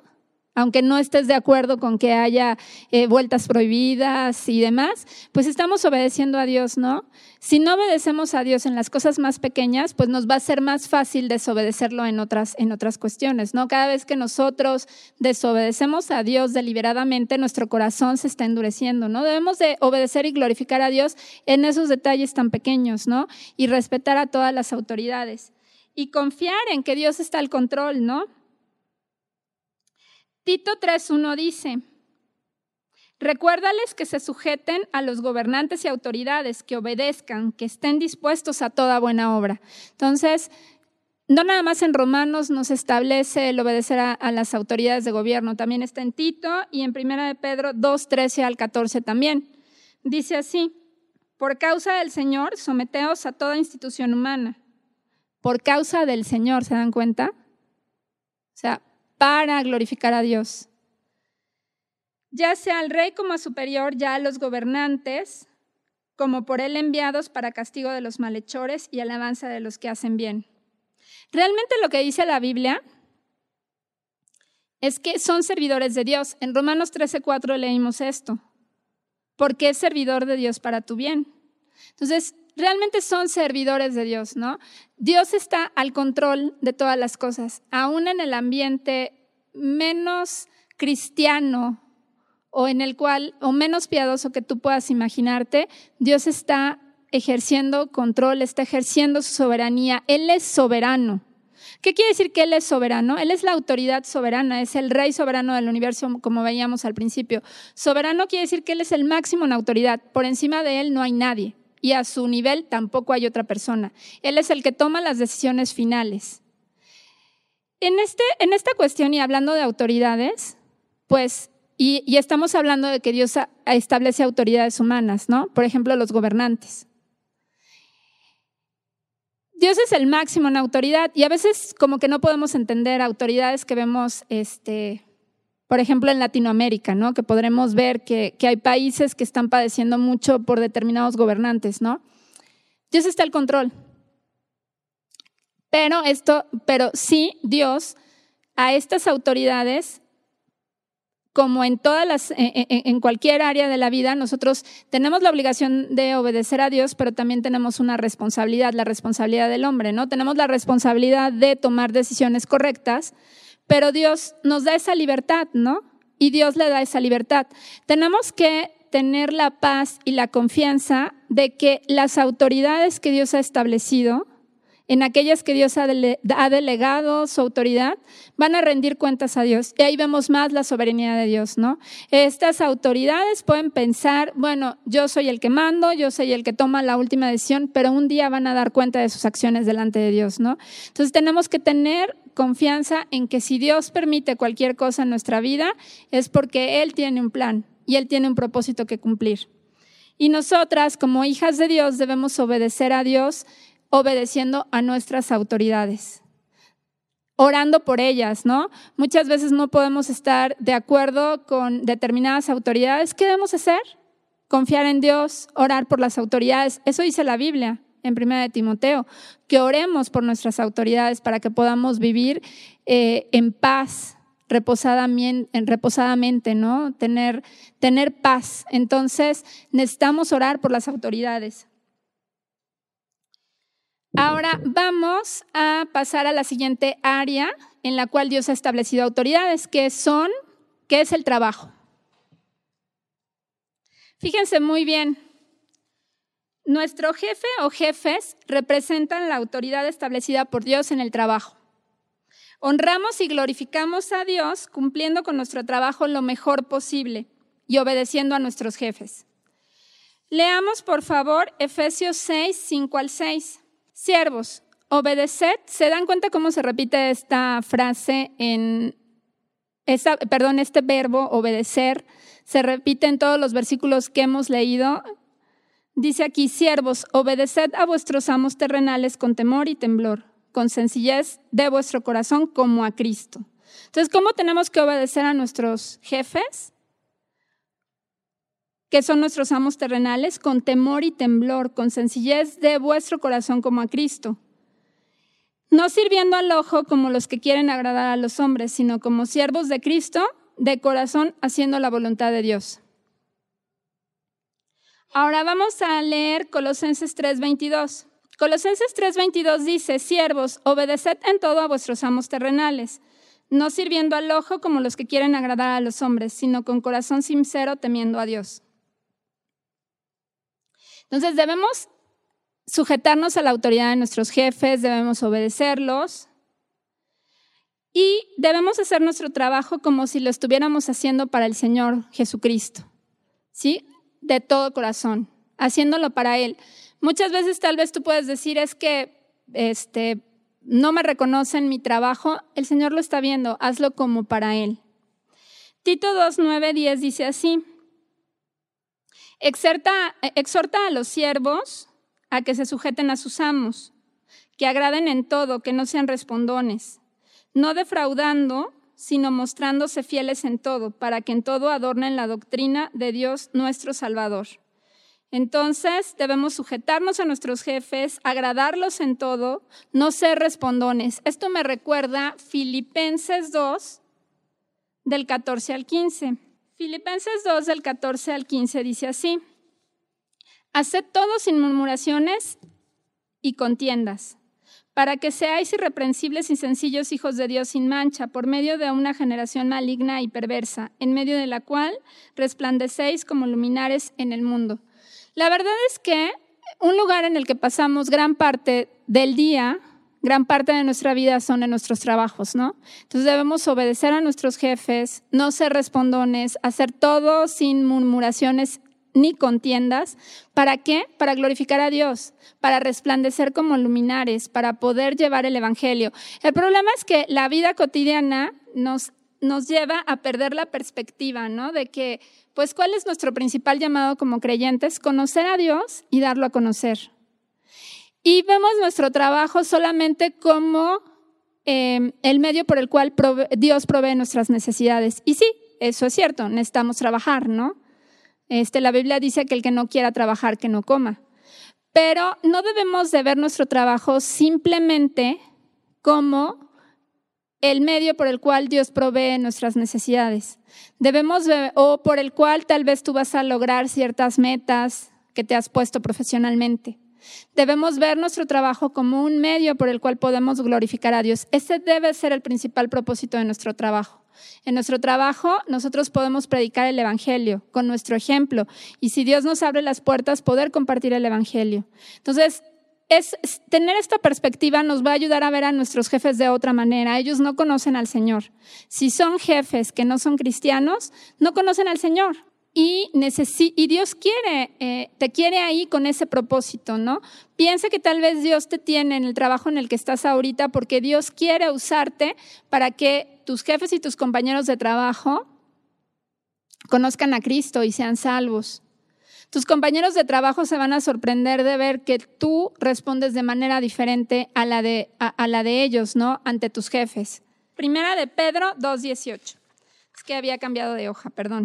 aunque no estés de acuerdo con que haya vueltas prohibidas y demás, pues estamos obedeciendo a Dios, ¿no? Si no obedecemos a Dios en las cosas más pequeñas, pues nos va a ser más fácil desobedecerlo en otras cuestiones, ¿no? Cada vez que nosotros desobedecemos a Dios deliberadamente, nuestro corazón se está endureciendo, ¿no? Debemos de obedecer y glorificar a Dios en esos detalles tan pequeños, ¿no? Y respetar a todas las autoridades. Y confiar en que Dios está al control, ¿no? Tito 3:1 dice: recuérdales que se sujeten a los gobernantes y autoridades, que obedezcan, que estén dispuestos a toda buena obra. Entonces, no nada más en Romanos nos establece el obedecer a las autoridades de gobierno, también está en Tito y en 1 de Pedro 2:13 al 14 también. Dice así: por causa del Señor, someteos a toda institución humana. Por causa del Señor, ¿se dan cuenta? O sea, para glorificar a Dios. Ya sea al rey como a superior, ya a los gobernantes, como por él enviados para castigo de los malhechores y alabanza de los que hacen bien. Realmente lo que dice la Biblia es que son servidores de Dios. En Romanos 13:4 leímos esto: porque es servidor de Dios para tu bien. Entonces, realmente son servidores de Dios, ¿no? Dios está al control de todas las cosas, aún en el ambiente menos cristiano o en el cual, o menos piadoso que tú puedas imaginarte, Dios está ejerciendo control, está ejerciendo su soberanía. Él es soberano. ¿Qué quiere decir que Él es soberano? Él es la autoridad soberana, es el rey soberano del universo, como veíamos al principio. Soberano quiere decir que Él es el máximo en autoridad. Por encima de Él no hay nadie. Y a su nivel tampoco hay otra persona. Él es el que toma las decisiones finales. En esta cuestión, y hablando de autoridades, pues, y estamos hablando de que Dios establece autoridades humanas, ¿no? Por ejemplo, los gobernantes. Dios es el máximo en autoridad y a veces como que no podemos entender autoridades que vemos, por ejemplo, en Latinoamérica, ¿no? Que podremos ver que hay países que están padeciendo mucho por determinados gobernantes, ¿no? Dios está al control. Pero sí, Dios a estas autoridades, como en en cualquier área de la vida, nosotros tenemos la obligación de obedecer a Dios, pero también tenemos una responsabilidad, la responsabilidad del hombre, ¿no? Tenemos la responsabilidad de tomar decisiones correctas, pero Dios nos da esa libertad, ¿no? Y Dios le da esa libertad. Tenemos que tener la paz y la confianza de que las autoridades que Dios ha establecido, en aquellas que Dios ha delegado su autoridad, van a rendir cuentas a Dios. Y ahí vemos más la soberanía de Dios, ¿no? Estas autoridades pueden pensar, bueno, yo soy el que mando, yo soy el que toma la última decisión, pero un día van a dar cuenta de sus acciones delante de Dios, ¿no? Entonces tenemos que tener confianza en que si Dios permite cualquier cosa en nuestra vida, es porque Él tiene un plan y Él tiene un propósito que cumplir. Y nosotras, como hijas de Dios, debemos obedecer a Dios obedeciendo a nuestras autoridades, orando por ellas, ¿no? Muchas veces no podemos estar de acuerdo con determinadas autoridades. ¿Qué debemos hacer? Confiar en Dios, orar por las autoridades. Eso dice la Biblia en 1 de Timoteo, que oremos por nuestras autoridades para que podamos vivir en paz, reposadamente, ¿no? Tener paz. Entonces, necesitamos orar por las autoridades. Ahora vamos a pasar a la siguiente área en la cual Dios ha establecido autoridades, que es el trabajo. Fíjense muy bien, nuestro jefe o jefes representan la autoridad establecida por Dios en el trabajo. Honramos y glorificamos a Dios cumpliendo con nuestro trabajo lo mejor posible y obedeciendo a nuestros jefes. Leamos, por favor, Efesios 6, 5 al 6. Siervos, obedeced. ¿Se dan cuenta cómo se repite esta frase este verbo obedecer? Se repite en todos los versículos que hemos leído. Dice aquí, siervos, obedeced a vuestros amos terrenales con temor y temblor, con sencillez de vuestro corazón como a Cristo. Entonces, ¿cómo tenemos que obedecer a nuestros jefes? Que son nuestros amos terrenales, con temor y temblor, con sencillez de vuestro corazón como a Cristo. No sirviendo al ojo como los que quieren agradar a los hombres, sino como siervos de Cristo, de corazón haciendo la voluntad de Dios. Ahora vamos a leer Colosenses 3:22. Colosenses 3:22 dice: siervos, obedeced en todo a vuestros amos terrenales, no sirviendo al ojo como los que quieren agradar a los hombres, sino con corazón sincero temiendo a Dios. Entonces debemos sujetarnos a la autoridad de nuestros jefes, debemos obedecerlos y debemos hacer nuestro trabajo como si lo estuviéramos haciendo para el Señor Jesucristo, ¿sí? De todo corazón, haciéndolo para Él. Muchas veces tal vez tú puedes decir, es que no me reconocen mi trabajo. El Señor lo está viendo, hazlo como para Él. Tito 2:9-10 dice así: exhorta a los siervos a que se sujeten a sus amos, que agraden en todo, que no sean respondones, no defraudando, sino mostrándose fieles en todo, para que en todo adornen la doctrina de Dios nuestro Salvador. Entonces debemos sujetarnos a nuestros jefes, agradarlos en todo, no ser respondones. Esto me recuerda Filipenses 2, del 14 al 15. Filipenses 2, del 14 al 15 dice así: haced todo sin murmuraciones y contiendas, para que seáis irreprensibles y sencillos hijos de Dios sin mancha, por medio de una generación maligna y perversa, en medio de la cual resplandecéis como luminares en el mundo. La verdad es que un lugar en el que pasamos gran parte del día, gran parte de nuestra vida son en nuestros trabajos, ¿no? Entonces debemos obedecer a nuestros jefes, no ser respondones, hacer todo sin murmuraciones ni contiendas. ¿Para qué? Para glorificar a Dios, para resplandecer como luminares, para poder llevar el evangelio. El problema es que la vida cotidiana nos lleva a perder la perspectiva, ¿no? De que, pues, ¿cuál es nuestro principal llamado como creyentes? Conocer a Dios y darlo a conocer. Y vemos nuestro trabajo solamente como el medio por el cual Dios provee nuestras necesidades. Y sí, eso es cierto, necesitamos trabajar, ¿no? La Biblia dice que el que no quiera trabajar, que no coma. Pero no debemos de ver nuestro trabajo simplemente como el medio por el cual Dios provee nuestras necesidades. O por el cual tal vez tú vas a lograr ciertas metas que te has puesto profesionalmente. Debemos ver nuestro trabajo como un medio por el cual podemos glorificar a Dios. Ese debe ser el principal propósito de nuestro trabajo. En nuestro trabajo nosotros podemos predicar el evangelio con nuestro ejemplo, y si Dios nos abre las puertas, poder compartir el evangelio. Entonces, tener esta perspectiva nos va a ayudar a ver a nuestros jefes de otra manera. Ellos no conocen al Señor. Si son jefes que no son cristianos, no conocen al Señor. Y Dios te quiere ahí con ese propósito, ¿no? Piensa que tal vez Dios te tiene en el trabajo en el que estás ahorita porque Dios quiere usarte para que tus jefes y tus compañeros de trabajo conozcan a Cristo y sean salvos. Tus compañeros de trabajo se van a sorprender de ver que tú respondes de manera diferente a la de ellos, ¿no? Ante tus jefes. Primera de Pedro 2:18. Es que había cambiado de hoja, perdón.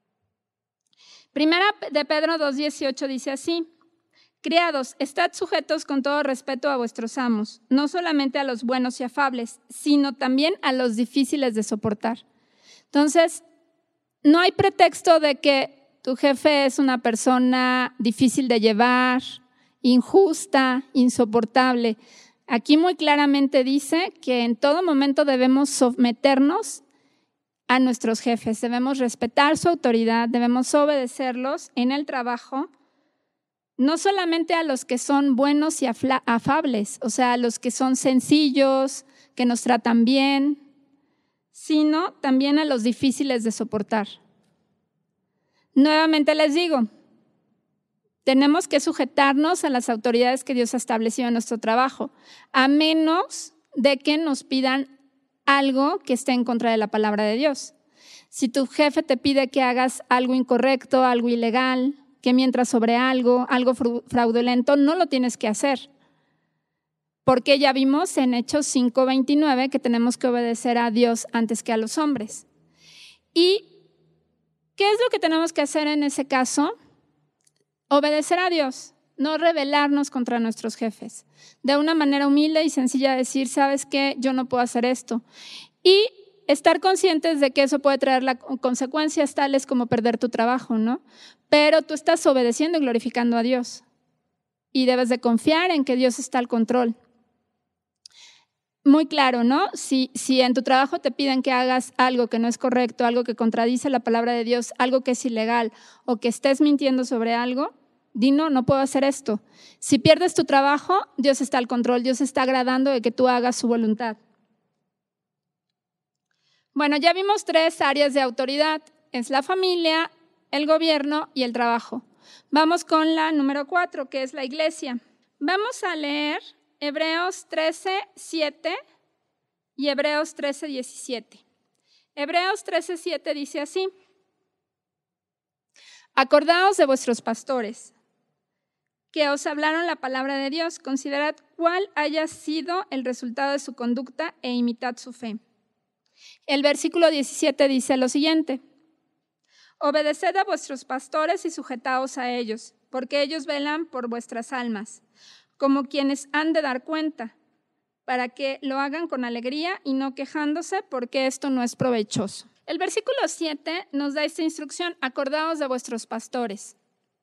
Primera de Pedro 2:18 dice así: criados, estad sujetos con todo respeto a vuestros amos, no solamente a los buenos y afables, sino también a los difíciles de soportar. Entonces, no hay pretexto de que tu jefe es una persona difícil de llevar, injusta, insoportable. Aquí muy claramente dice que en todo momento debemos someternos a nuestros jefes, debemos respetar su autoridad, debemos obedecerlos en el trabajo, no solamente a los que son buenos y afables, o sea, a los que son sencillos, que nos tratan bien, sino también a los difíciles de soportar. Nuevamente les digo, tenemos que sujetarnos a las autoridades que Dios ha establecido en nuestro trabajo, a menos de que nos pidan algo que esté en contra de la palabra de Dios. Si tu jefe te pide que hagas algo incorrecto, algo ilegal, que mientras sobre algo fraudulento, no lo tienes que hacer. Porque ya vimos en Hechos 5:29 que tenemos que obedecer a Dios antes que a los hombres. ¿Y qué es lo que tenemos que hacer en ese caso? Obedecer a Dios, no rebelarnos contra nuestros jefes. De una manera humilde y sencilla decir, ¿sabes qué? Yo no puedo hacer esto. Y estar conscientes de que eso puede traer consecuencias tales como perder tu trabajo, ¿no? Pero tú estás obedeciendo y glorificando a Dios. Y debes de confiar en que Dios está al control. Muy claro, ¿no? Si en tu trabajo te piden que hagas algo que no es correcto, algo que contradice la palabra de Dios, algo que es ilegal o que estés mintiendo sobre algo, di no puedo hacer esto. Si pierdes tu trabajo, Dios está al control, Dios está agradando de que tú hagas su voluntad. Bueno, ya vimos 3 áreas de autoridad, es la familia, el gobierno y el trabajo. Vamos con la número 4, que es la iglesia. Vamos a leer Hebreos 13:7 y Hebreos 13:17. Hebreos 13:7 dice así: acordaos de vuestros pastores, que os hablaron la palabra de Dios. Considerad cuál haya sido el resultado de su conducta e imitad su fe. El versículo 17 dice lo siguiente: obedeced a vuestros pastores y sujetaos a ellos, porque ellos velan por vuestras almas, como quienes han de dar cuenta, para que lo hagan con alegría y no quejándose, porque esto no es provechoso. El versículo 7 nos da esta instrucción: acordaos de vuestros pastores.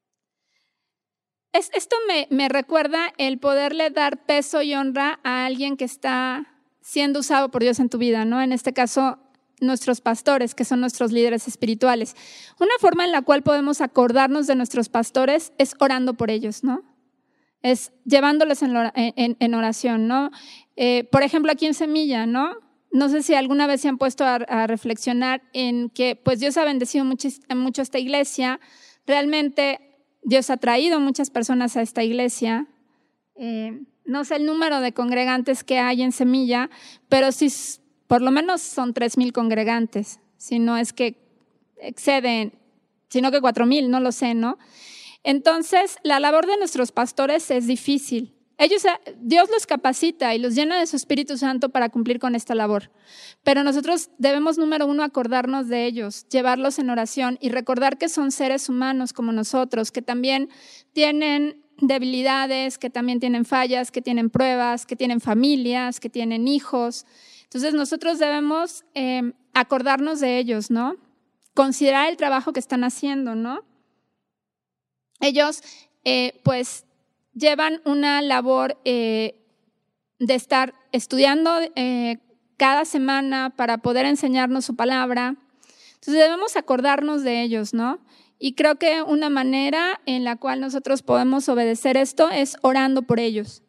Esto me recuerda el poderle dar peso y honra a alguien que está siendo usado por Dios en tu vida, ¿no? En este caso, nuestros pastores, que son nuestros líderes espirituales. Una forma en la cual podemos acordarnos de nuestros pastores es orando por ellos, ¿no? Es llevándolos en oración, ¿no? Por ejemplo, aquí en Semilla, ¿no? No sé si alguna vez se han puesto a reflexionar en que pues Dios ha bendecido mucho esta iglesia. Realmente Dios ha traído muchas personas a esta iglesia. No sé el número de congregantes que hay en Semilla, pero sí por lo menos son 3,000 congregantes, si no es que exceden, sino que 4,000, no lo sé, ¿no? Entonces, la labor de nuestros pastores es difícil. Dios los capacita y los llena de su Espíritu Santo para cumplir con esta labor. Pero nosotros debemos, número 1, acordarnos de ellos, llevarlos en oración y recordar que son seres humanos como nosotros, que también tienen debilidades, que también tienen fallas, que tienen pruebas, que tienen familias, que tienen hijos. Entonces, nosotros debemos acordarnos de ellos, ¿no? Considerar el trabajo que están haciendo, ¿no? Ellos, pues, llevan una labor de estar estudiando cada semana para poder enseñarnos su palabra. Entonces debemos acordarnos de ellos, ¿no? Y creo que una manera en la cual nosotros podemos obedecer esto es orando por ellos.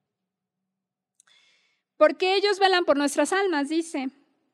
Porque ellos velan por nuestras almas, dice.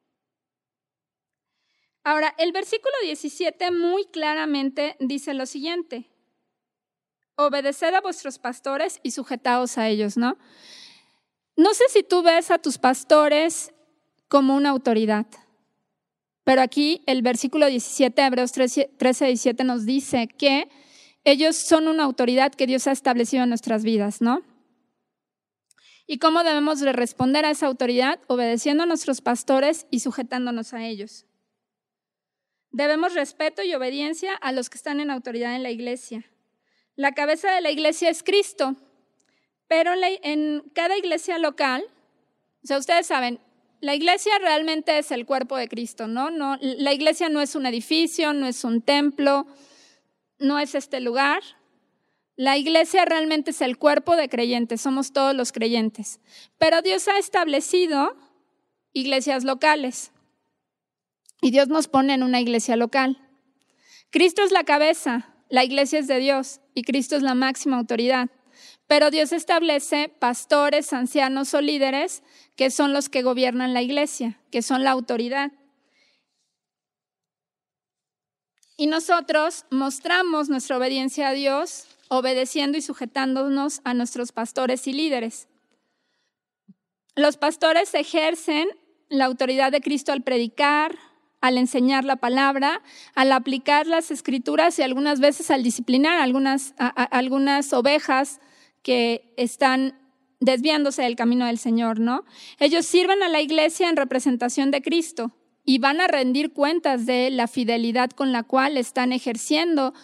Ahora, el versículo 17 muy claramente dice lo siguiente: obedeced a vuestros pastores y sujetaos a ellos, ¿no? No sé si tú ves a tus pastores como una autoridad, pero aquí el versículo 17, Hebreos 13:17 nos dice que ellos son una autoridad que Dios ha establecido en nuestras vidas, ¿no? ¿Y cómo debemos de responder a esa autoridad? Obedeciendo a nuestros pastores y sujetándonos a ellos. Debemos respeto y obediencia a los que están en autoridad en la iglesia. La cabeza de la iglesia es Cristo, pero en cada iglesia local, o sea, ustedes saben, la iglesia realmente es el cuerpo de Cristo, ¿no? La iglesia no es un edificio, no es un templo, no es este lugar. La iglesia realmente es el cuerpo de creyentes, somos todos los creyentes. Pero Dios ha establecido iglesias locales y Dios nos pone en una iglesia local. Cristo es la cabeza, la iglesia es de Dios y Cristo es la máxima autoridad. Pero Dios establece pastores, ancianos o líderes que son los que gobiernan la iglesia, que son la autoridad. Y nosotros mostramos nuestra obediencia a Dios obedeciendo y sujetándonos a nuestros pastores y líderes. Los pastores ejercen la autoridad de Cristo al predicar, al enseñar la palabra, al aplicar las escrituras y algunas veces al disciplinar algunas ovejas que están desviándose del camino del Señor, ¿no? Ellos sirven a la iglesia en representación de Cristo y van a rendir cuentas de la fidelidad con la cual están ejerciendo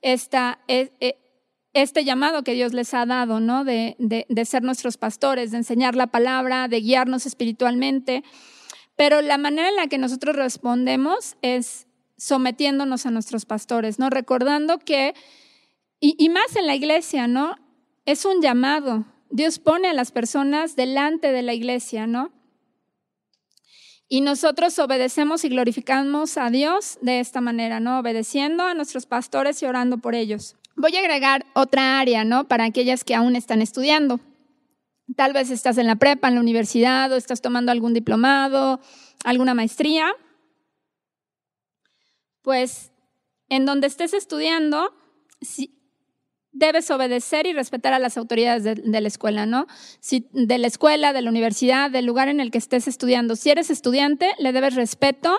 este llamado que Dios les ha dado, ¿no? De ser nuestros pastores, de enseñar la palabra, de guiarnos espiritualmente. Pero la manera en la que nosotros respondemos es sometiéndonos a nuestros pastores, ¿no? Recordando que, y más en la iglesia, ¿no? Es un llamado. Dios pone a las personas delante de la iglesia, ¿no? Y nosotros obedecemos y glorificamos a Dios de esta manera, ¿no? Obedeciendo a nuestros pastores y orando por ellos. Voy a agregar otra área, ¿no? Para aquellas que aún están estudiando. Tal vez estás en la prepa, en la universidad, o estás tomando algún diplomado, alguna maestría. Pues en donde estés estudiando, debes obedecer y respetar a las autoridades de la escuela, ¿no? De la escuela, de la universidad, del lugar en el que estés estudiando. Si eres estudiante, le debes respeto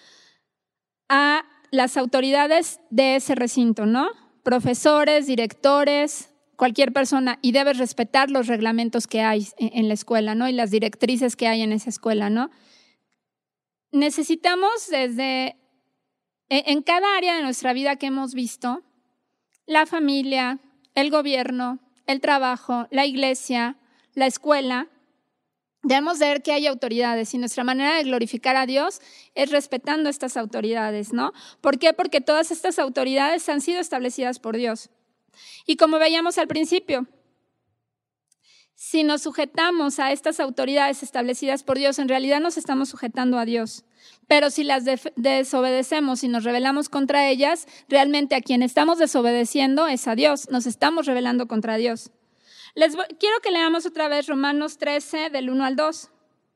a las autoridades de ese recinto, ¿no? Profesores, directores, cualquier persona, y debes respetar los reglamentos que hay en la escuela, ¿no? Y las directrices que hay en esa escuela, ¿no? Necesitamos en cada área de nuestra vida que hemos visto, la familia, el gobierno, el trabajo, la iglesia, la escuela, debemos ver que hay autoridades y nuestra manera de glorificar a Dios es respetando estas autoridades, ¿no? ¿Por qué? Porque todas estas autoridades han sido establecidas por Dios. Y como veíamos al principio, si nos sujetamos a estas autoridades establecidas por Dios, en realidad nos estamos sujetando a Dios. Pero si las desobedecemos y nos rebelamos contra ellas, realmente a quien estamos desobedeciendo es a Dios, nos estamos rebelando contra Dios. Quiero que leamos otra vez Romanos 13, del 1 al 2,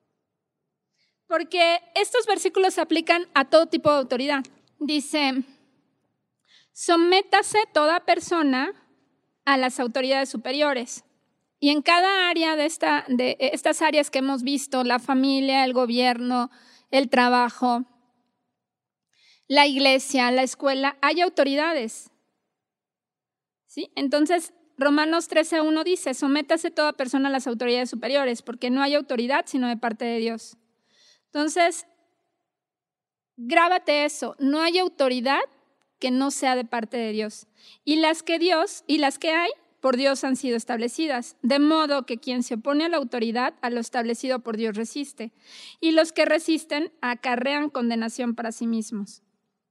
porque estos versículos se aplican a todo tipo de autoridad. Dice, sométase toda persona a las autoridades superiores. Y en cada área de estas áreas que hemos visto, la familia, el gobierno, el trabajo, la iglesia, la escuela, hay autoridades. ¿Sí? Entonces, Romanos 13:1 dice, sométase toda persona a las autoridades superiores, porque no hay autoridad sino de parte de Dios. Entonces, grábate eso, no hay autoridad que no sea de parte de Dios. Y las que hay, por Dios han sido establecidas, de modo que quien se opone a la autoridad, a lo establecido por Dios resiste, y los que resisten acarrean condenación para sí mismos.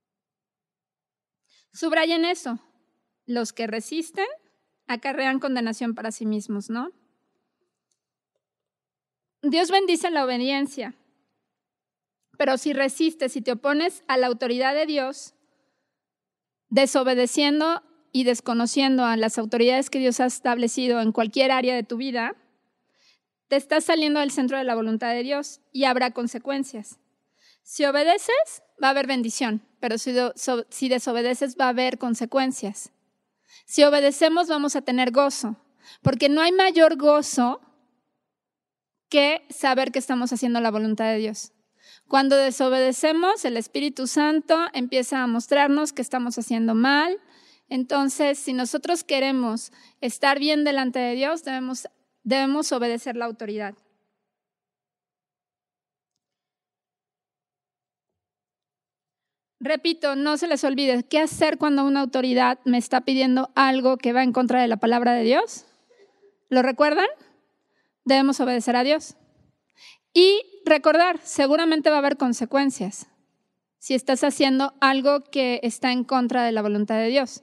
Subrayen eso, los que resisten acarrean condenación para sí mismos, ¿no? Dios bendice la obediencia, pero si resistes, si te opones a la autoridad de Dios, desobedeciendo y desconociendo a las autoridades que Dios ha establecido en cualquier área de tu vida, te estás saliendo del centro de la voluntad de Dios y habrá consecuencias. Si obedeces, va a haber bendición, pero si desobedeces, va a haber consecuencias. Si obedecemos, vamos a tener gozo, porque no hay mayor gozo que saber que estamos haciendo la voluntad de Dios. Cuando desobedecemos, el Espíritu Santo empieza a mostrarnos que estamos haciendo mal. Entonces, si nosotros queremos estar bien delante de Dios, debemos obedecer la autoridad. Repito, no se les olvide, ¿qué hacer cuando una autoridad me está pidiendo algo que va en contra de la palabra de Dios? ¿Lo recuerdan? Debemos obedecer a Dios. Y recordar, seguramente va a haber consecuencias si estás haciendo algo que está en contra de la voluntad de Dios.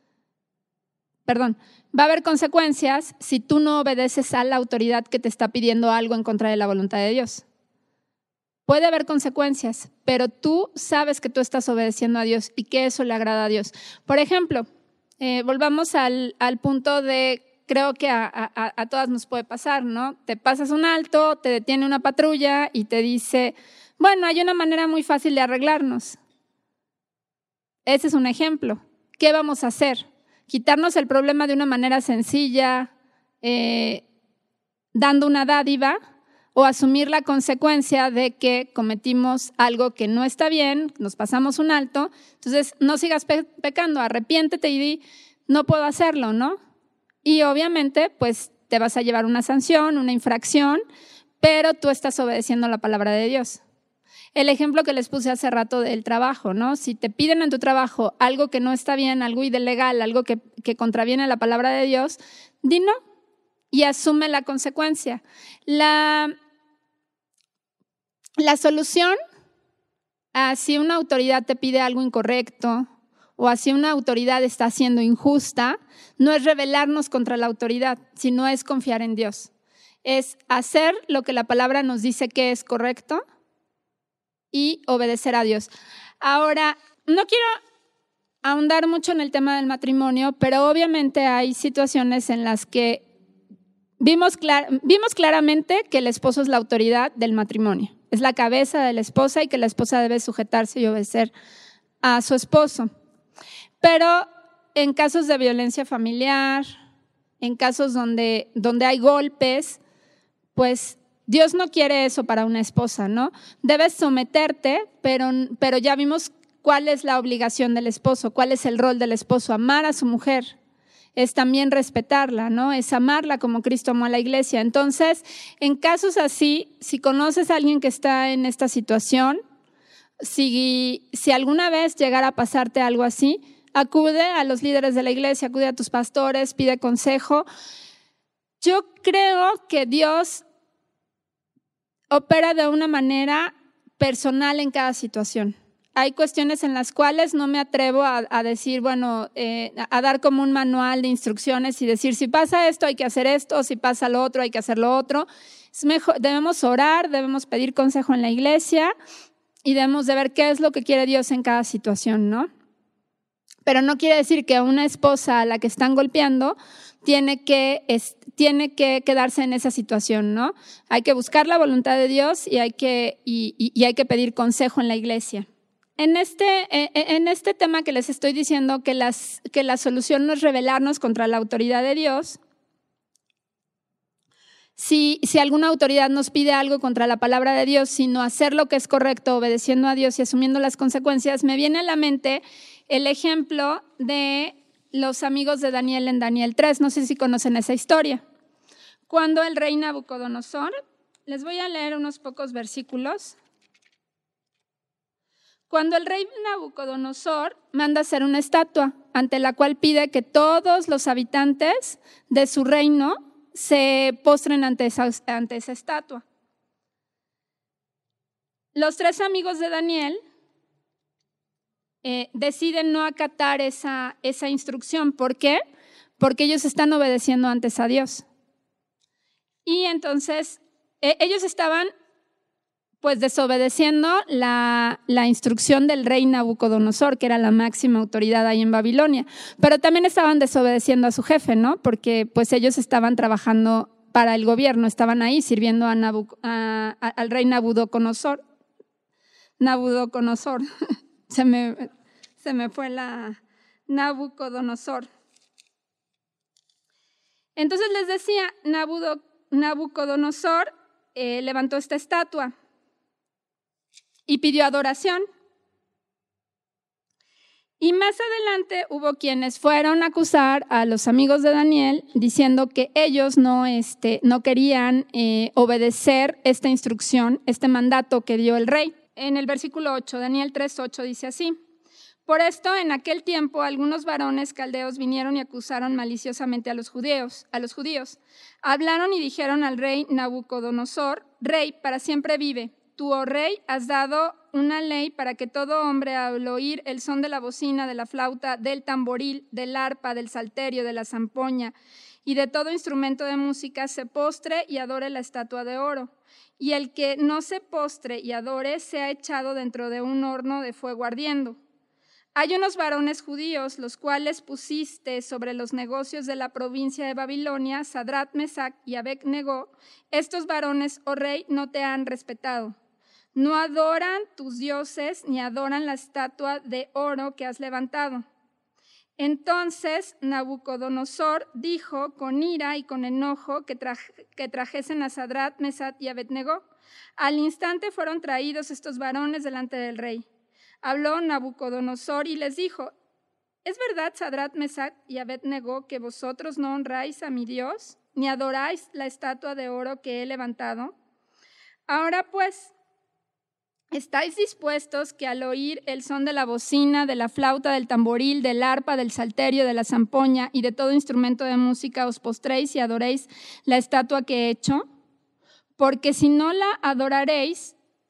Va a haber consecuencias si tú no obedeces a la autoridad que te está pidiendo algo en contra de la voluntad de Dios. Puede haber consecuencias, pero tú sabes que tú estás obedeciendo a Dios y que eso le agrada a Dios. Por ejemplo, volvamos al punto de, creo que a todas nos puede pasar, ¿no? Te pasas un alto, te detiene una patrulla y te dice, bueno, hay una manera muy fácil de arreglarnos. Ese es un ejemplo. ¿Qué vamos a hacer? Quitarnos el problema de una manera sencilla, dando una dádiva, o asumir la consecuencia de que cometimos algo que no está bien, nos pasamos un alto. Entonces, no sigas pecando, arrepiéntete y di, no puedo hacerlo, ¿no? Y obviamente, pues, te vas a llevar una sanción, una infracción, pero tú estás obedeciendo la palabra de Dios. El ejemplo que les puse hace rato del trabajo, ¿no? Si te piden en tu trabajo algo que no está bien, algo ilegal, algo que contraviene la palabra de Dios, di no y asume la consecuencia. La solución a si una autoridad te pide algo incorrecto o a si una autoridad está siendo injusta, no es rebelarnos contra la autoridad, sino es confiar en Dios. Es hacer lo que la palabra nos dice que es correcto y obedecer a Dios. Ahora, no quiero ahondar mucho en el tema del matrimonio, pero obviamente hay situaciones en las que vimos claramente que el esposo es la autoridad del matrimonio. Es la cabeza de la esposa y que la esposa debe sujetarse y obedecer a su esposo. Pero en casos de violencia familiar, en casos donde hay golpes, pues Dios no quiere eso para una esposa, ¿no? Debes someterte, pero ya vimos cuál es la obligación del esposo, cuál es el rol del esposo, amar a su mujer. Es también respetarla, ¿no? Es amarla como Cristo amó a la iglesia. Entonces, en casos así, si conoces a alguien que está en esta situación, si alguna vez llegara a pasarte algo así, acude a los líderes de la iglesia, acude a tus pastores, pide consejo. Yo creo que Dios opera de una manera personal en cada situación. Hay cuestiones en las cuales no me atrevo a decir, a dar como un manual de instrucciones y decir, si pasa esto hay que hacer esto, si pasa lo otro hay que hacer lo otro. Es mejor, debemos orar, debemos pedir consejo en la iglesia y debemos de ver qué es lo que quiere Dios en cada situación, ¿no? Pero no quiere decir que una esposa a la que están golpeando tiene que quedarse en esa situación, ¿no? Hay que buscar la voluntad de Dios y hay que pedir consejo en la iglesia. En este tema que les estoy diciendo que la solución no es rebelarnos contra la autoridad de Dios, si alguna autoridad nos pide algo contra la palabra de Dios, sino hacer lo que es correcto, obedeciendo a Dios y asumiendo las consecuencias, me viene a la mente el ejemplo de los amigos de Daniel en Daniel 3. No sé si conocen esa historia. Cuando el rey Nabucodonosor, les voy a leer unos pocos versículos. Cuando el rey Nabucodonosor manda hacer una estatua ante la cual pide que todos los habitantes de su reino se postren ante esa estatua. Los 3 amigos de Daniel deciden no acatar esa instrucción. ¿Por qué? Porque ellos están obedeciendo antes a Dios. Y entonces ellos estaban pues desobedeciendo la instrucción del rey Nabucodonosor, que era la máxima autoridad ahí en Babilonia, pero también estaban desobedeciendo a su jefe, ¿no? Porque pues ellos estaban trabajando para el gobierno, estaban ahí sirviendo al rey Nabucodonosor. Se me fue la Nabucodonosor. Entonces les decía, Nabucodonosor levantó esta estatua y pidió adoración. Y más adelante hubo quienes fueron a acusar a los amigos de Daniel diciendo que ellos no querían obedecer esta instrucción, este mandato que dio el rey. En el versículo 8, Daniel 3:8 dice así: por esto, en aquel tiempo, algunos varones caldeos vinieron y acusaron maliciosamente a los judíos. Hablaron y dijeron al rey Nabucodonosor: rey, para siempre vive. Tú, oh rey, has dado una ley para que todo hombre, al oír el son de la bocina, de la flauta, del tamboril, del arpa, del salterio, de la zampoña y de todo instrumento de música, se postre y adore la estatua de oro. Y el que no se postre y adore sea echado dentro de un horno de fuego ardiendo. Hay unos varones judíos, los cuales pusiste sobre los negocios de la provincia de Babilonia, Sadrach, Mesach y Abed-Negó. Estos varones, oh rey, no te han respetado. No adoran tus dioses ni adoran la estatua de oro que has levantado. Entonces Nabucodonosor dijo con ira y con enojo que trajesen a Sadrach, Mesach y Abed-Negó. Al instante fueron traídos estos varones delante del rey. Habló Nabucodonosor y les dijo: ¿es verdad, Sadrach, Mesach y Abed-Negó, que vosotros no honráis a mi Dios, ni adoráis la estatua de oro que he levantado? Ahora pues, ¿estáis dispuestos que al oír el son de la bocina, de la flauta, del tamboril, del arpa, del salterio, de la zampoña y de todo instrumento de música os postréis y adoréis la estatua que he hecho? Porque si no la adoraréis,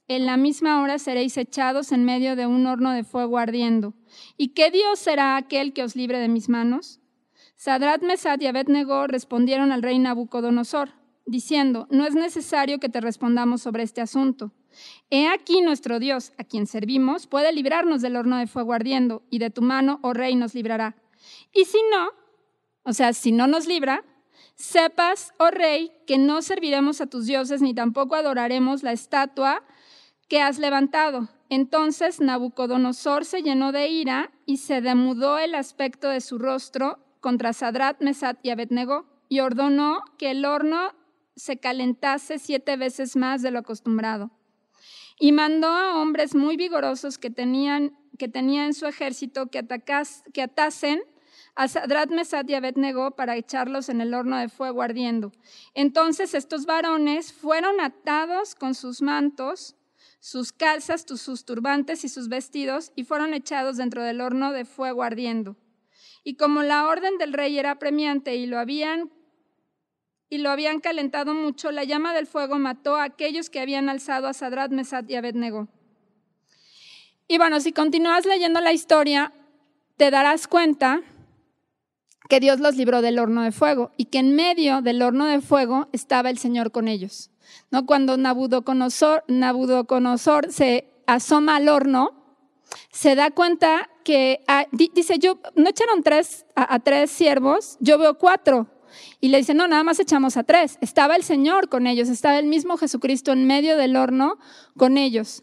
en la misma hora seréis echados en medio de un horno de fuego ardiendo. ¿Y qué Dios será aquel que os libre de mis manos? Sadrach, Mesach y Abed-Negó respondieron al rey Nabucodonosor, diciendo: no es necesario que te respondamos sobre este asunto. He aquí nuestro Dios, a quien servimos, puede librarnos del horno de fuego ardiendo, y de tu mano, oh rey, nos librará. Y si no, si no nos libra, sepas, oh rey, que no serviremos a tus dioses, ni tampoco adoraremos la estatua que has levantado. Entonces Nabucodonosor se llenó de ira y se demudó el aspecto de su rostro contra Sadrach, Mesach y Abed-Negó, y ordenó que el horno se calentase 7 veces más de lo acostumbrado. Y mandó a hombres muy vigorosos que tenía en su ejército que atasen a Sadrach, Mesach y Abed-Negó para echarlos en el horno de fuego ardiendo. Entonces estos varones fueron atados con sus mantos, sus calzas, sus turbantes y sus vestidos, y fueron echados dentro del horno de fuego ardiendo. Y como la orden del rey era apremiante y lo habían calentado mucho, la llama del fuego mató a aquellos que habían alzado a Sadrach, Mesach y Abed-Negó. Y bueno, si continúas leyendo la historia, te darás cuenta que Dios los libró del horno de fuego y que en medio del horno de fuego estaba el Señor con ellos, ¿no? Cuando Nabucodonosor se asoma al horno, se da cuenta que, dice, ¿no echaron a tres siervos? Yo veo 4. Y le dice, no, nada más echamos a 3. Estaba el Señor con ellos, estaba el mismo Jesucristo en medio del horno con ellos.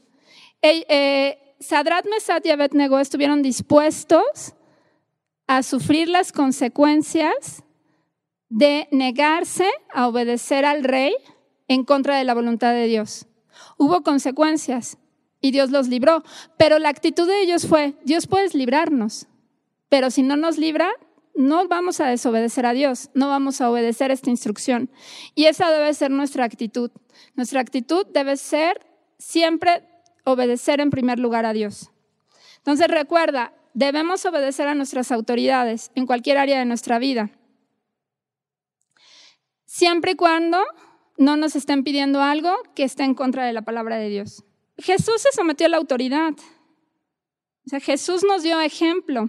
Sadrach, Mesach y Abed-Negó estuvieron dispuestos a sufrir las consecuencias de negarse a obedecer al rey en contra de la voluntad de Dios. Hubo consecuencias y Dios los libró, pero la actitud de ellos fue: Dios, puedes librarnos, pero si no nos libra, no vamos a desobedecer a Dios, no vamos a obedecer esta instrucción. Y esa debe ser nuestra actitud. Nuestra actitud debe ser siempre obedecer en primer lugar a Dios. Entonces recuerda, debemos obedecer a nuestras autoridades en cualquier área de nuestra vida, siempre y cuando no nos estén pidiendo algo que esté en contra de la palabra de Dios. Jesús se sometió a la autoridad. Jesús nos dio ejemplo.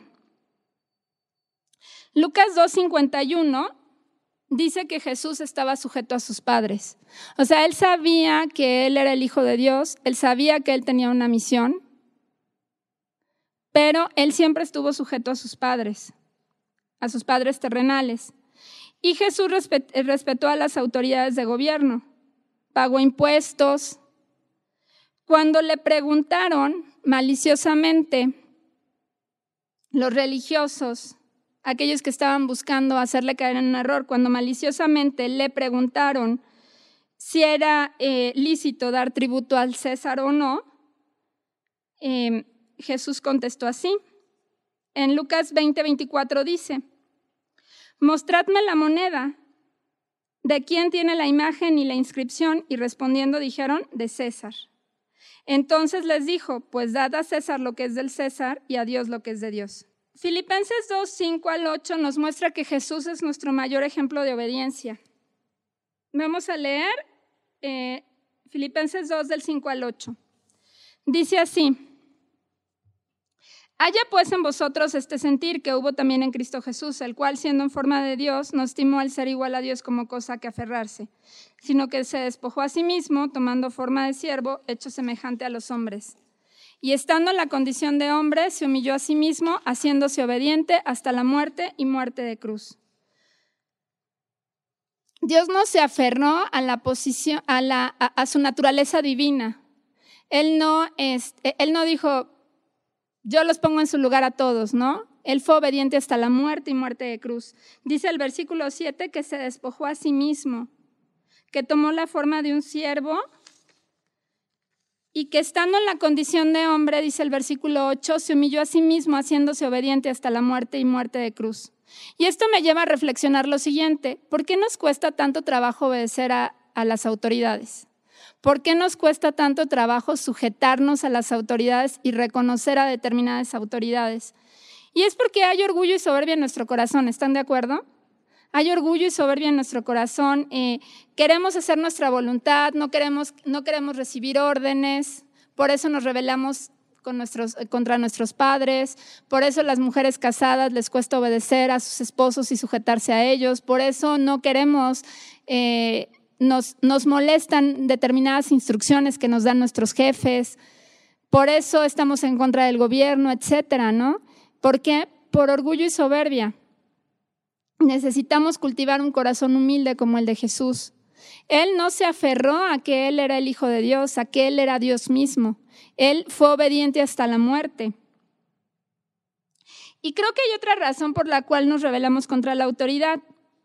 Lucas 2:51 dice que Jesús estaba sujeto a sus padres. Él sabía que él era el Hijo de Dios, él sabía que él tenía una misión, pero él siempre estuvo sujeto a sus padres terrenales. Y Jesús respetó a las autoridades de gobierno, pagó impuestos. Cuando le preguntaron maliciosamente los religiosos, aquellos que estaban buscando hacerle caer en un error, cuando maliciosamente le preguntaron si era lícito dar tributo al César o no, Jesús contestó así. En Lucas 20:24 dice: mostradme la moneda. ¿De quién tiene la imagen y la inscripción? Y respondiendo dijeron: de César. Entonces les dijo: pues dad a César lo que es del César y a Dios lo que es de Dios. Filipenses 2:5-8 nos muestra que Jesús es nuestro mayor ejemplo de obediencia. Vamos a leer Filipenses 2 del 5 al 8. Dice así: haya pues en vosotros este sentir que hubo también en Cristo Jesús, el cual, siendo en forma de Dios, no estimó el ser igual a Dios como cosa que aferrarse, sino que se despojó a sí mismo, tomando forma de siervo, hecho semejante a los hombres. Y estando en la condición de hombre, se humilló a sí mismo, haciéndose obediente hasta la muerte y muerte de cruz. Dios no se aferró a la posición, a su naturaleza divina. Él no dijo: yo los pongo en su lugar a todos, ¿no? Él fue obediente hasta la muerte y muerte de cruz. Dice el versículo 7 que se despojó a sí mismo, que tomó la forma de un siervo y que estando en la condición de hombre, dice el versículo 8, se humilló a sí mismo haciéndose obediente hasta la muerte y muerte de cruz. Y esto me lleva a reflexionar lo siguiente: ¿por qué nos cuesta tanto trabajo obedecer a las autoridades? ¿Por qué nos cuesta tanto trabajo sujetarnos a las autoridades y reconocer a determinadas autoridades? Y es porque hay orgullo y soberbia en nuestro corazón, ¿están de acuerdo? Hay orgullo y soberbia en nuestro corazón. Queremos hacer nuestra voluntad, no queremos recibir órdenes. Por eso nos rebelamos contra nuestros padres. Por eso las mujeres casadas les cuesta obedecer a sus esposos y sujetarse a ellos. Por eso no queremos, nos molestan determinadas instrucciones que nos dan nuestros jefes. Por eso estamos en contra del gobierno, etcétera, ¿no? ¿Por qué? Por orgullo y soberbia. Necesitamos cultivar un corazón humilde como el de Jesús. Él no se aferró a que Él era el Hijo de Dios, a que Él era Dios mismo. Él fue obediente hasta la muerte. Y creo que hay otra razón por la cual nos rebelamos contra la autoridad.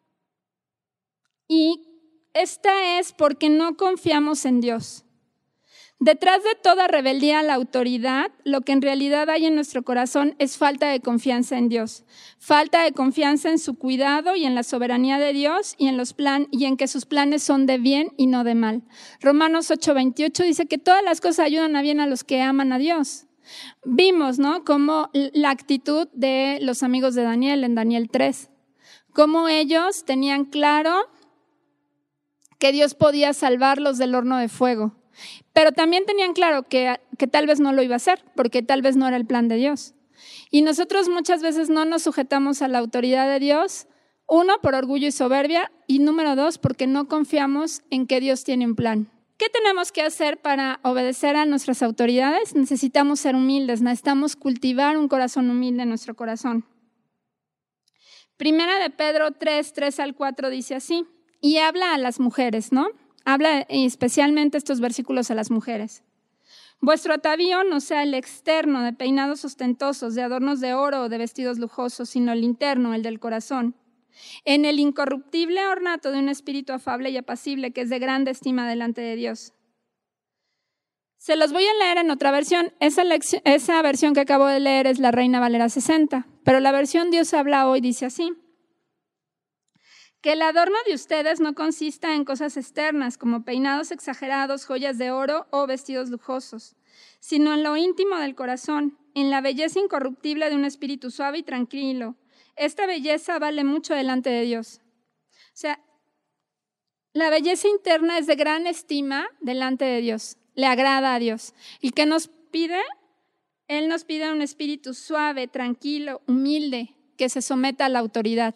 Y esta es porque no confiamos en Dios. Detrás de toda rebeldía a la autoridad, lo que en realidad hay en nuestro corazón es falta de confianza en Dios, falta de confianza en su cuidado y en la soberanía de Dios y en que sus planes son de bien y no de mal. Romanos 8:28 dice que todas las cosas ayudan a bien a los que aman a Dios. Vimos, ¿no?, cómo la actitud de los amigos de Daniel en Daniel 3, cómo ellos tenían claro que Dios podía salvarlos del horno de fuego. Pero también tenían claro que tal vez no lo iba a hacer, porque tal vez no era el plan de Dios. Y nosotros muchas veces no nos sujetamos a la autoridad de Dios, 1, por orgullo y soberbia, y número 2, porque no confiamos en que Dios tiene un plan. ¿Qué tenemos que hacer para obedecer a nuestras autoridades? Necesitamos ser humildes, necesitamos cultivar un corazón humilde en nuestro corazón. Primera de Pedro 3:3-4 dice así, y habla a las mujeres, ¿no? Habla especialmente estos versículos a las mujeres. Vuestro atavío no sea el externo de peinados ostentosos, de adornos de oro o de vestidos lujosos, sino el interno, el del corazón. En el incorruptible ornato de un espíritu afable y apacible que es de grande estima delante de Dios. Se los voy a leer en otra versión. Esa versión que acabo de leer es la Reina Valera 60, pero la versión Dios habla hoy dice así. Que el adorno de ustedes no consista en cosas externas, como peinados exagerados, joyas de oro o vestidos lujosos, sino en lo íntimo del corazón, en la belleza incorruptible de un espíritu suave y tranquilo. Esta belleza vale mucho delante de Dios. O sea, la belleza interna es de gran estima delante de Dios, le agrada a Dios. ¿Y qué nos pide? Él nos pide un espíritu suave, tranquilo, humilde, que se someta a la autoridad.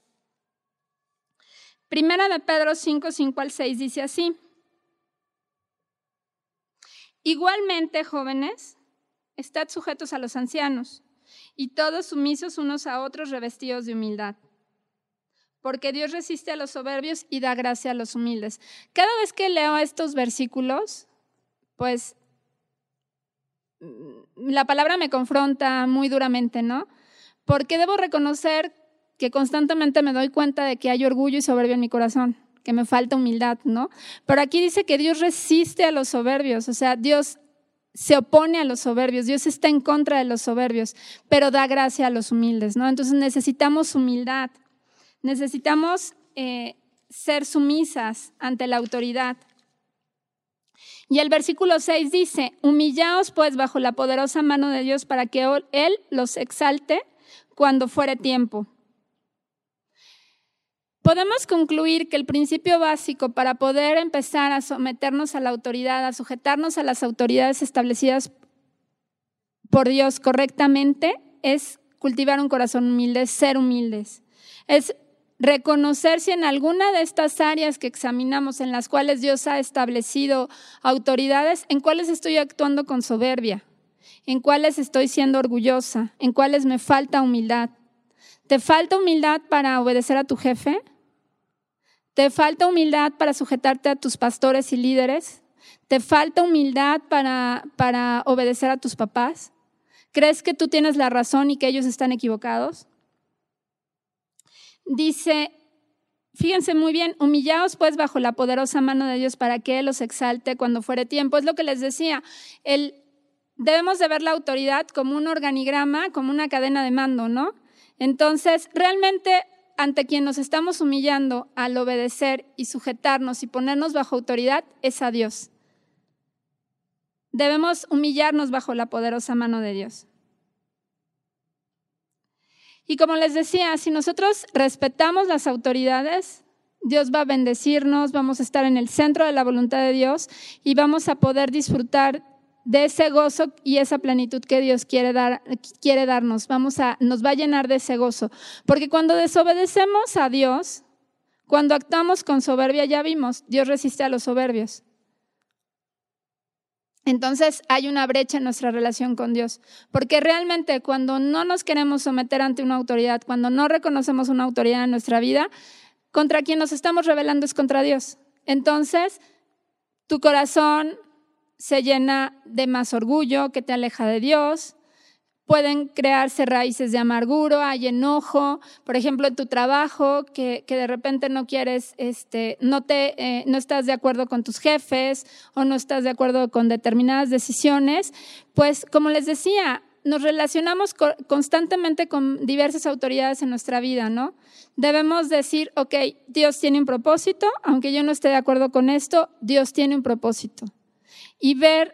Primera de Pedro 5:5-6 dice así. Igualmente, jóvenes, estad sujetos a los ancianos y todos sumisos unos a otros revestidos de humildad. Porque Dios resiste a los soberbios y da gracia a los humildes. Cada vez que leo estos versículos, pues la palabra me confronta muy duramente, ¿no? Porque debo reconocer que constantemente me doy cuenta de que hay orgullo y soberbia en mi corazón, que me falta humildad, ¿no? Pero aquí dice que Dios resiste a los soberbios, o sea, Dios se opone a los soberbios, Dios está en contra de los soberbios, pero da gracia a los humildes, ¿no? Entonces necesitamos humildad, necesitamos ser sumisas ante la autoridad. Y el versículo 6 dice, humillaos pues bajo la poderosa mano de Dios para que Él los exalte cuando fuere tiempo. Podemos concluir que el principio básico para poder empezar a someternos a la autoridad, a sujetarnos a las autoridades establecidas por Dios correctamente, es cultivar un corazón humilde, ser humildes. Es reconocer si en alguna de estas áreas que examinamos, en las cuales Dios ha establecido autoridades, en cuáles estoy actuando con soberbia, en cuáles estoy siendo orgullosa, en cuáles me falta humildad. ¿Te falta humildad para obedecer a tu jefe? ¿Te falta humildad para sujetarte a tus pastores y líderes? ¿Te falta humildad para obedecer a tus papás? ¿Crees que tú tienes la razón y que ellos están equivocados? Dice, fíjense muy bien, humillaos pues bajo la poderosa mano de Dios para que Él los exalte cuando fuere tiempo. Es lo que les decía, debemos de ver la autoridad como un organigrama, como una cadena de mando, ¿no? Entonces, realmente, ante quien nos estamos humillando al obedecer y sujetarnos y ponernos bajo autoridad es a Dios. Debemos humillarnos bajo la poderosa mano de Dios. Y como les decía, si nosotros respetamos las autoridades, Dios va a bendecirnos, vamos a estar en el centro de la voluntad de Dios y vamos a poder disfrutar de ese gozo y esa plenitud que Dios quiere darnos. Nos va a llenar de ese gozo. Porque cuando desobedecemos a Dios, cuando actuamos con soberbia, ya vimos, Dios resiste a los soberbios. Entonces hay una brecha en nuestra relación con Dios, porque realmente cuando no nos queremos someter ante una autoridad, cuando no reconocemos una autoridad en nuestra vida, contra quien nos estamos rebelando es contra Dios. Entonces tu corazón se llena de más orgullo que te aleja de Dios. Pueden crearse raíces de amargura, hay enojo, por ejemplo, en tu trabajo, que de repente no quieres, no estás de acuerdo con tus jefes o no estás de acuerdo con determinadas decisiones. Pues, como les decía, nos relacionamos constantemente con diversas autoridades en nuestra vida, ¿no? Debemos decir, ok, Dios tiene un propósito, aunque yo no esté de acuerdo con esto, Dios tiene un propósito. Y ver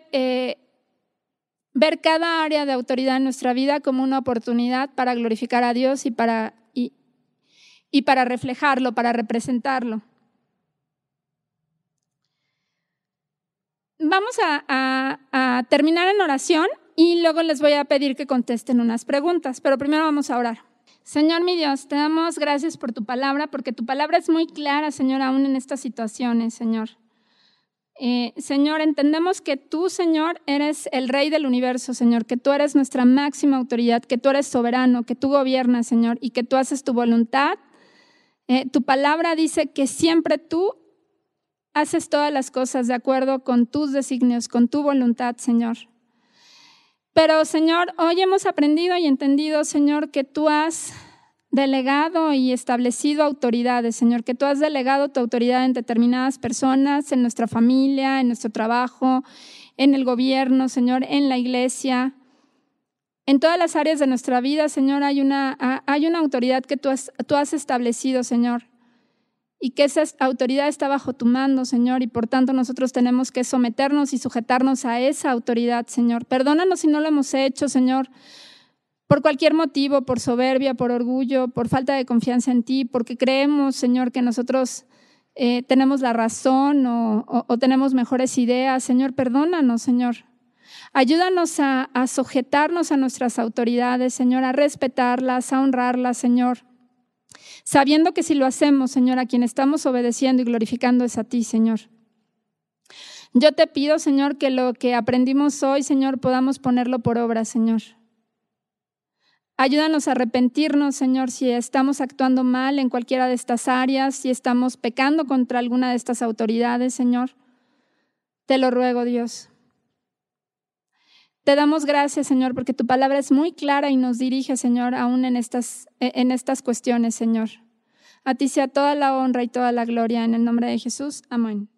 cada área de autoridad en nuestra vida como una oportunidad para glorificar a Dios y para reflejarlo, para representarlo. Vamos a terminar en oración y luego les voy a pedir que contesten unas preguntas, pero primero vamos a orar. Señor mi Dios, te damos gracias por tu palabra, porque tu palabra es muy clara, Señor, aún en estas situaciones, Señor. Señor, entendemos que tú, Señor, eres el Rey del universo, Señor, que tú eres nuestra máxima autoridad, que tú eres soberano, que tú gobiernas, Señor, y que tú haces tu voluntad. Tu palabra dice que siempre tú haces todas las cosas de acuerdo con tus designios, con tu voluntad, Señor. Pero, Señor, hoy hemos aprendido y entendido, Señor, que tú has delegado y establecido autoridades, Señor, que tú has delegado tu autoridad en determinadas personas, en nuestra familia, en nuestro trabajo, en el gobierno, Señor, en la iglesia. En todas las áreas de nuestra vida, Señor, hay una autoridad que tú has establecido, Señor, y que esa autoridad está bajo tu mando, Señor, y por tanto nosotros tenemos que someternos y sujetarnos a esa autoridad, Señor. Perdónanos si no lo hemos hecho, Señor, por cualquier motivo, por soberbia, por orgullo, por falta de confianza en ti, porque creemos, Señor, que nosotros tenemos la razón o tenemos mejores ideas. Señor, perdónanos, Señor. Ayúdanos a sujetarnos a nuestras autoridades, Señor, a respetarlas, a honrarlas, Señor, sabiendo que si lo hacemos, Señor, a quien estamos obedeciendo y glorificando es a ti, Señor. Yo te pido, Señor, que lo que aprendimos hoy, Señor, podamos ponerlo por obra, Señor. Ayúdanos a arrepentirnos, Señor, si estamos actuando mal en cualquiera de estas áreas, si estamos pecando contra alguna de estas autoridades, Señor. Te lo ruego, Dios. Te damos gracias, Señor, porque tu palabra es muy clara y nos dirige, Señor, aún en estas cuestiones, Señor. A ti sea toda la honra y toda la gloria en el nombre de Jesús. Amén.